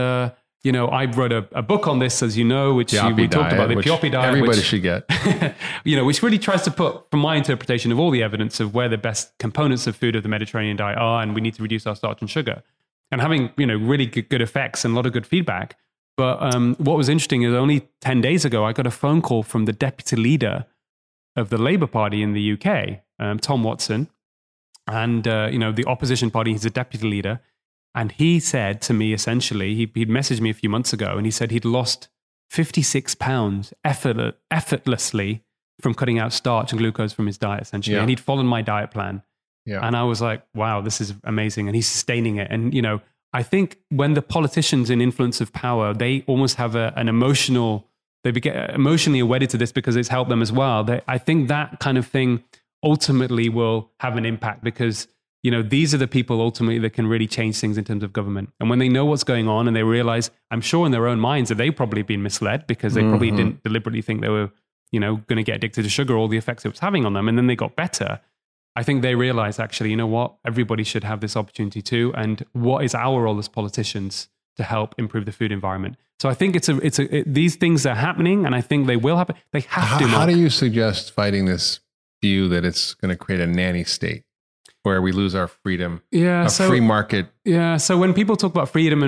I wrote a book on this, as you know, which we talked about, the Piopi diet. Everybody should get. Which really tries to put, from my interpretation of all the evidence of where the best components of food of the Mediterranean diet are, and we need to reduce our starch and sugar. And having, really good effects and a lot of good feedback. But what was interesting is only 10 days ago, I got a phone call from the deputy leader of the Labour Party in the UK, Tom Watson. And, the opposition party, he's a deputy leader. And he said to me, essentially, he'd messaged me a few months ago, and he said he'd lost 56 pounds effortlessly from cutting out starch and glucose from his diet, essentially. Yeah. And he'd followed my diet plan. Yeah. And I was like, wow, this is amazing. And he's sustaining it. And, I think when the politicians in influence of power, they almost have an emotional, they get emotionally wedded to this because it's helped them as well. I think that kind of thing ultimately will have an impact because, these are the people ultimately that can really change things in terms of government. And when they know what's going on and they realize, I'm sure in their own minds that they've probably been misled because they probably didn't deliberately think they were, going to get addicted to sugar, all the effects it was having on them. And then they got better. I think they realize actually, everybody should have this opportunity too. And what is our role as politicians to help improve the food environment? So I think these things are happening and I think they will happen. They have to. How do you suggest fighting this view that it's going to create a nanny state where we lose our freedom, free market? Yeah. So when people talk about freedom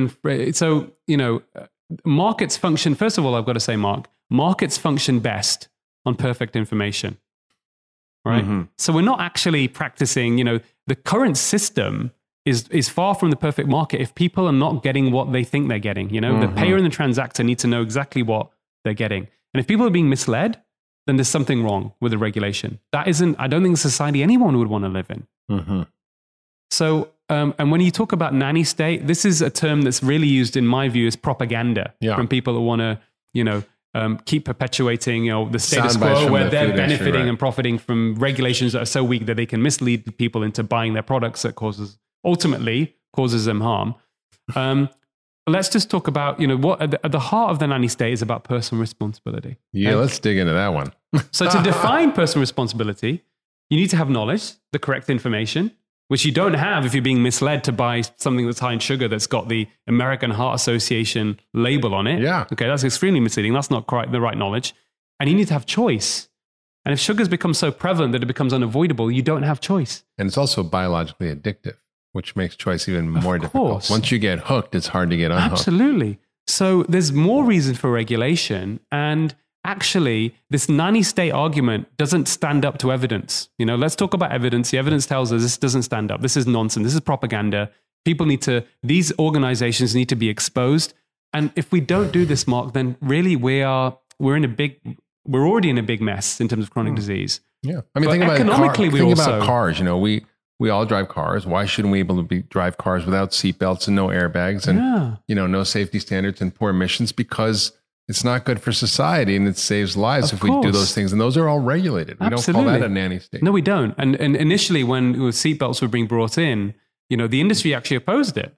markets function, first of all, I've got to say, Mark, markets function best on perfect information. Right. Mm-hmm. So we're not actually practicing, the current system is far from the perfect market if people are not getting what they think they're getting. The payer and the transactor need to know exactly what they're getting. And if people are being misled, then there's something wrong with the regulation. I don't think a society anyone would want to live in. So, and when you talk about nanny state, this is a term that's really used, in my view, as propaganda from people who want to, keep perpetuating, the status quo where they're benefiting and profiting from regulations that are so weak that they can mislead people into buying their products that ultimately causes them harm. Let's just talk about, what at the heart of the nanny state is about personal responsibility. Yeah, let's dig into that one. So to define personal responsibility, you need to have knowledge, the correct information, which you don't have if you're being misled to buy something that's high in sugar that's got the American Heart Association label on it. Yeah. Okay, that's extremely misleading. That's not quite the right knowledge. And you need to have choice. And if sugar's become so prevalent that it becomes unavoidable, you don't have choice. And it's also biologically addictive, which makes choice even more difficult. Once you get hooked, it's hard to get unhooked. Absolutely. So there's more reason for regulation. And actually, this nanny state argument doesn't stand up to evidence. Let's talk about evidence. The evidence tells us this doesn't stand up. This is nonsense. This is propaganda. These organizations need to be exposed. And if we don't do this, Mark, then really we're already in a big mess in terms of chronic disease. Yeah. I mean, think about cars. We all drive cars. Why shouldn't we be able to drive cars without seatbelts and no airbags and, no safety standards and poor emissions? Because it's not good for society and it saves lives if we do those things. And those are all regulated. We don't call that a nanny state. No, we don't. And initially when seatbelts were being brought in, the industry actually opposed it.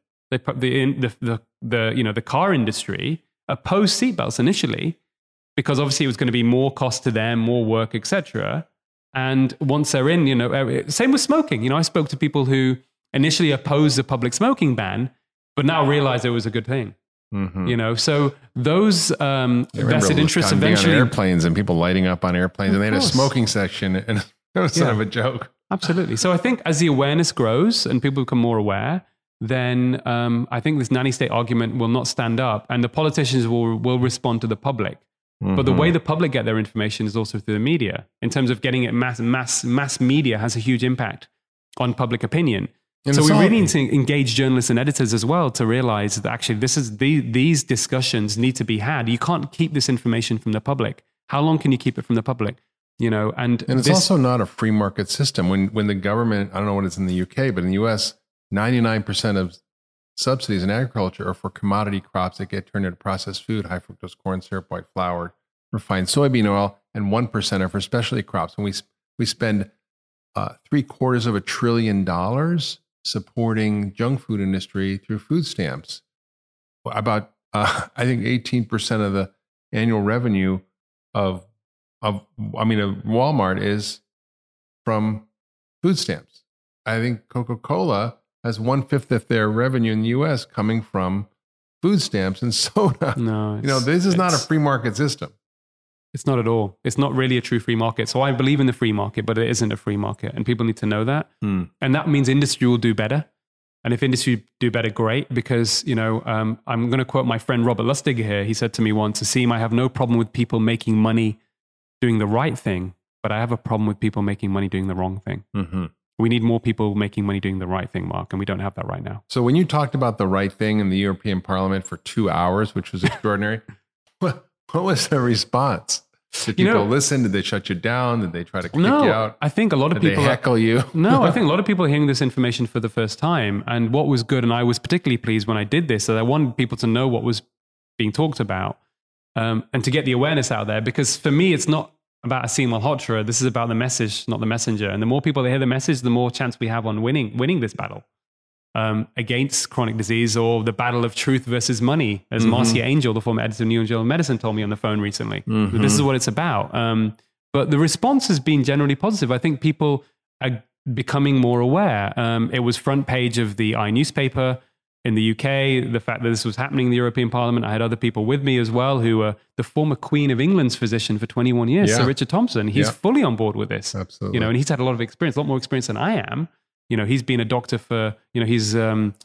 The car industry opposed seatbelts initially because obviously it was going to be more cost to them, more work, etc. And once they're in, same with smoking. I spoke to people who initially opposed the public smoking ban, but now realize it was a good thing. So those vested interests eventually on airplanes and people lighting up on airplanes, and they had a smoking section, and it was sort of a joke. Absolutely. So I think as the awareness grows and people become more aware, then I think this nanny state argument will not stand up, and the politicians will respond to the public. But the way the public get their information is also through the media. In terms of getting it mass media has a huge impact on public opinion. And so we really need to engage journalists and editors as well to realize that actually these discussions need to be had. You can't keep this information from the public. How long can you keep it from the public? And it's also not a free market system. When the government, I don't know what it's in the UK, but in the US, 99% of subsidies in agriculture are for commodity crops that get turned into processed food, high fructose corn syrup, white flour, refined soybean oil, and 1% are for specialty crops. And we spend $750 billion supporting junk food industry through food stamps. About I think 18% of the annual revenue of Walmart is from food stamps. I think Coca-Cola has 1/5 of their revenue in the U.S. coming from food stamps and soda. No, this is not a free market system. It's not at all. It's not really a true free market. So I believe in the free market, but it isn't a free market. And people need to know that. And that means industry will do better. And if industry do better, great. Because, I'm going to quote my friend Robert Lustig here. He said to me once, Asim, I have no problem with people making money doing the right thing, but I have a problem with people making money doing the wrong thing. We need more people making money doing the right thing, Mark, and we don't have that right now. So when you talked about the right thing in the European Parliament for 2 hours, which was extraordinary, what was the response? Did people listen? Did they shut you down? Did they try to kick you out? I think a lot of people they heckle you. No, I think a lot of people are hearing this information for the first time. And what was good, and I was particularly pleased when I did this, that I wanted people to know what was being talked about and to get the awareness out there. Because for me, it's not about Asim Malhotra. This is about the message, not the messenger. And the more people that hear the message, the more chance we have on winning this battle against chronic disease, or the battle of truth versus money, as Marcia Angel, the former editor of New England Journal of Medicine, told me on the phone recently. This is what it's about. But the response has been generally positive. I think people are becoming more aware. It was front page of the newspaper in the UK, the fact that this was happening in the European Parliament. I had other people with me as well who were the former Queen of England's physician for 21 years, Sir Richard Thompson. He's fully on board with this. Absolutely. And he's had a lot of experience, a lot more experience than I am. He's been a doctor for, he's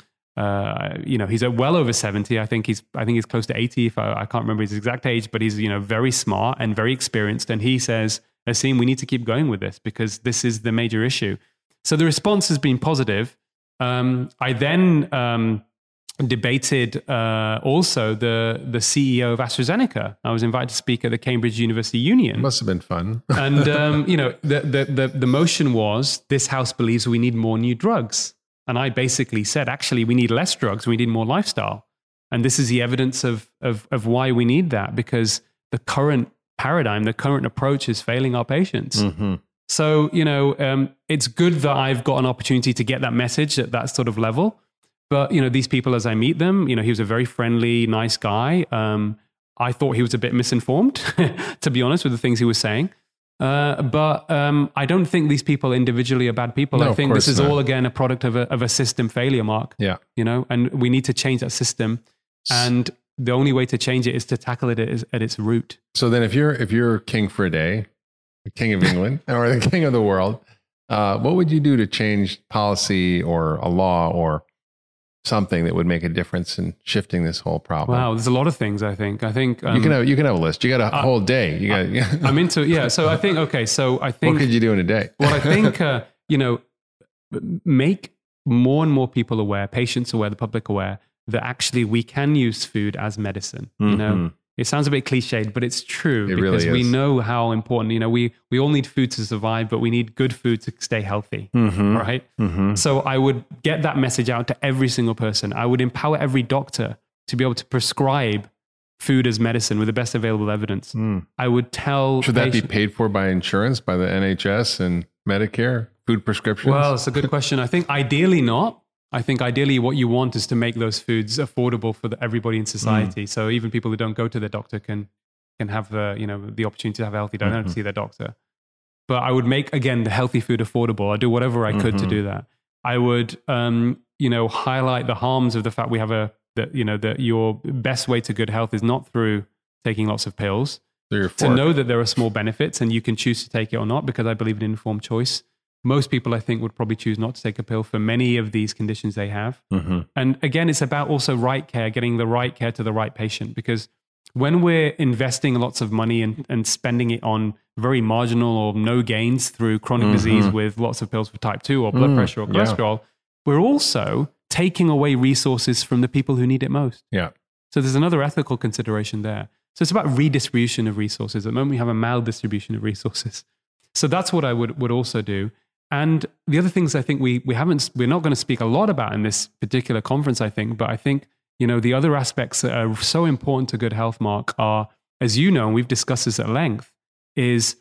well over 70. I think he's close to 80. I can't remember his exact age, but he's, very smart and very experienced. And he says, Asim, we need to keep going with this because this is the major issue. So the response has been positive. I then debated also the CEO of AstraZeneca. I was invited to speak at the Cambridge University Union. Must have been fun. And the motion was, this house believes we need more new drugs. And I basically said, actually, we need less drugs. We need more lifestyle. And this is the evidence of why we need that, because the current paradigm, the current approach is failing our patients. Mm-hmm. So, it's good that I've got an opportunity to get that message at that sort of level. But, these people, as I meet them, he was a very friendly, nice guy. I thought he was a bit misinformed, to be honest, with the things he was saying. But I don't think these people individually are bad people. No, I think this is not. all, again, a product of a system failure, Mark. Yeah. And we need to change that system. And the only way to change it is to tackle it at its root. So then if you're king for a day, the king of England or the king of the world, what would you do to change policy or a law or something that would make a difference in shifting this whole problem? Wow, there's a lot of things, I think. you can have a list. You got a whole day. You got. I'm into it. Yeah. So I think, what could you do in a day? Well, I think, make more and more people aware, patients aware, the public aware, that actually we can use food as medicine. Mm-hmm. It sounds a bit cliched, but it's true. It because really we is. know how important, we all need food to survive, but we need good food to stay healthy, Mm-hmm. right? Mm-hmm. So I would get that message out to every single person. I would empower every doctor to be able to prescribe food as medicine with the best available evidence. I would tell Should that be patients- paid for by insurance, by the NHS and Medicare, food prescriptions? Well, it's a good question. I think ideally not. I think ideally what you want is to make those foods affordable for everybody in society. So even people who don't go to their doctor can have the opportunity to have a healthy diet, don't have to see their doctor. But I would make, again, the healthy food affordable. I'd do whatever I could to do that. I would, highlight the harms of the fact we have that your best way to good health is not through taking lots of pills. To know that there are small benefits and you can choose to take it or not, because I believe in informed choice. Most people, I think, would probably choose not to take a pill for many of these conditions they have. Mm-hmm. And again, it's about also right care, getting the right care to the right patient. Because when we're investing lots of money and spending it on very marginal or no gains through chronic disease with lots of pills for type 2 or blood pressure or cholesterol, we're also taking away resources from the people who need it most. Yeah. So there's another ethical consideration there. So it's about redistribution of resources. At the moment, we have a maldistribution of resources. So that's what I would also do. And the other things I think we're not going to speak a lot about in this particular conference, I think, but I think, the other aspects that are so important to good health, Mark, are, as you know, and we've discussed this at length, is,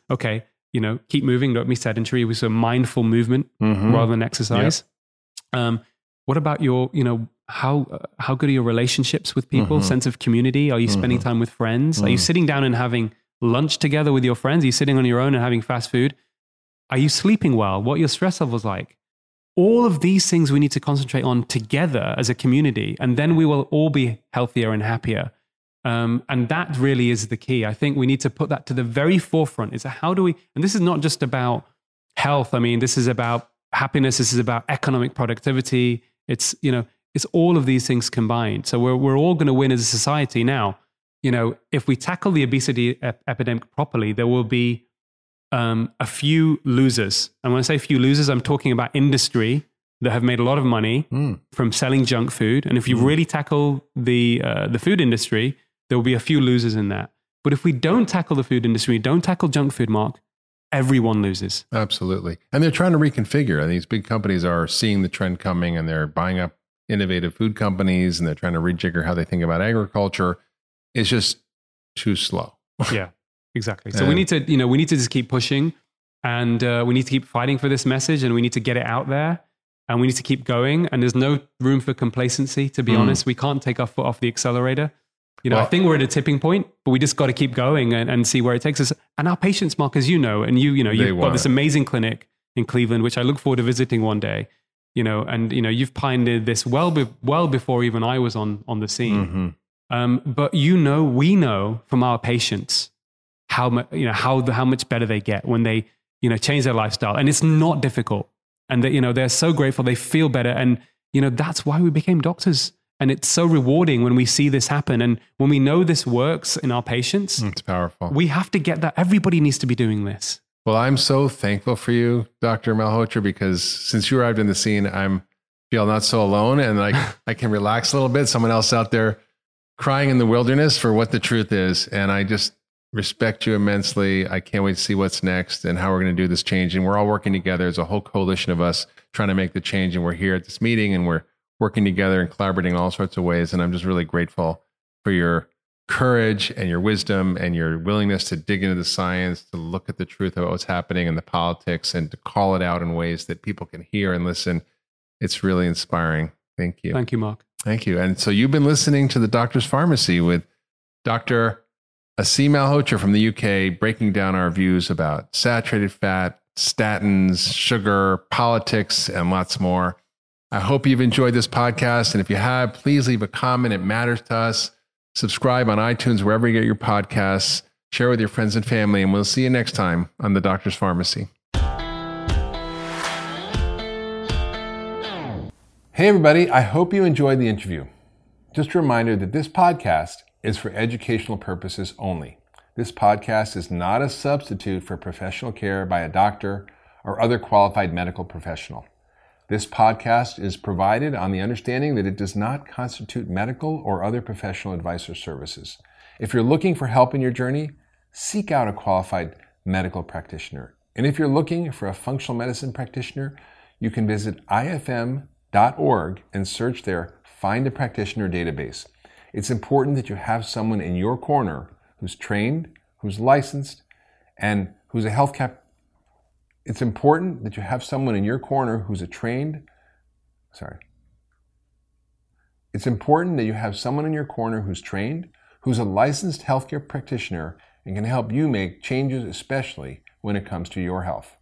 keep moving, don't be sedentary, with some mindful movement rather than exercise. Yep. What about your, how good are your relationships with people, sense of community? Are you spending time with friends? Are you sitting down and having lunch together with your friends? Are you sitting on your own and having fast food? Are you sleeping well? What are your stress levels like? All of these things we need to concentrate on together as a community, and then we will all be healthier and happier. And that really is the key. I think we need to put that to the very forefront. Is how do we, and this is not just about health. I mean, this is about happiness. This is about economic productivity. It's all of these things combined. So we're all going to win as a society. Now, if we tackle the obesity epidemic properly, there will be a few losers. And when I say few losers, I'm talking about industry that have made a lot of money from selling junk food. And if you really tackle the food industry, there will be a few losers in that. But if we don't tackle the food industry, don't tackle junk food, Mark, everyone loses. Absolutely. And they're trying to reconfigure. And these big companies are seeing the trend coming and they're buying up innovative food companies and they're trying to rejigger how they think about agriculture. It's just too slow. Yeah. Exactly. So we need to just keep pushing, and we need to keep fighting for this message, and we need to get it out there, and we need to keep going. And there's no room for complacency, to be honest. We can't take our foot off the accelerator. I think we're at a tipping point, but we just got to keep going and see where it takes us. And our patients, Mark, as you know, and you've got this amazing clinic in Cleveland, which I look forward to visiting one day. You've pioneered this well before even I was on the scene. But we know from our patients how much better they get when they change their lifestyle, and it's not difficult, and they're so grateful, they feel better, and that's why we became doctors. And it's so rewarding when we see this happen, and when we know this works in our patients. It's powerful. We have to get that. Everybody needs to be doing this. Well, I'm so thankful for you, Dr. Malhotra, because since you arrived in the scene, I feel not so alone, and like I can relax a little bit. Someone else out there crying in the wilderness for what the truth is. And I just respect you immensely. I can't wait to see what's next and how we're going to do this change. And we're all working together. There's a whole coalition of us trying to make the change. And we're here at this meeting and we're working together and collaborating in all sorts of ways. And I'm just really grateful for your courage and your wisdom and your willingness to dig into the science, to look at the truth about what's happening in the politics and to call it out in ways that people can hear and listen. It's really inspiring. Thank you. Thank you, Mark. Thank you. And so you've been listening to The Doctor's Pharmacy with Dr. Aseem Malhotra from the UK, breaking down our views about saturated fat, statins, sugar, politics, and lots more. I hope you've enjoyed this podcast. And if you have, please leave a comment. It matters to us. Subscribe on iTunes, wherever you get your podcasts. Share with your friends and family. And we'll see you next time on The Doctor's Pharmacy. Hey, everybody. I hope you enjoyed the interview. Just a reminder that this podcast is for educational purposes only. This podcast is not a substitute for professional care by a doctor or other qualified medical professional. This podcast is provided on the understanding that it does not constitute medical or other professional advice or services. If you're looking for help in your journey, seek out a qualified medical practitioner. And if you're looking for a functional medicine practitioner, you can visit ifm.org and search their Find a Practitioner database. It's important that you have someone in your corner who's trained, who's licensed, and who's a healthcare. It's important that you have someone in your corner who's It's important that you have someone in your corner who's trained, who's a licensed healthcare practitioner, and can help you make changes, especially when it comes to your health.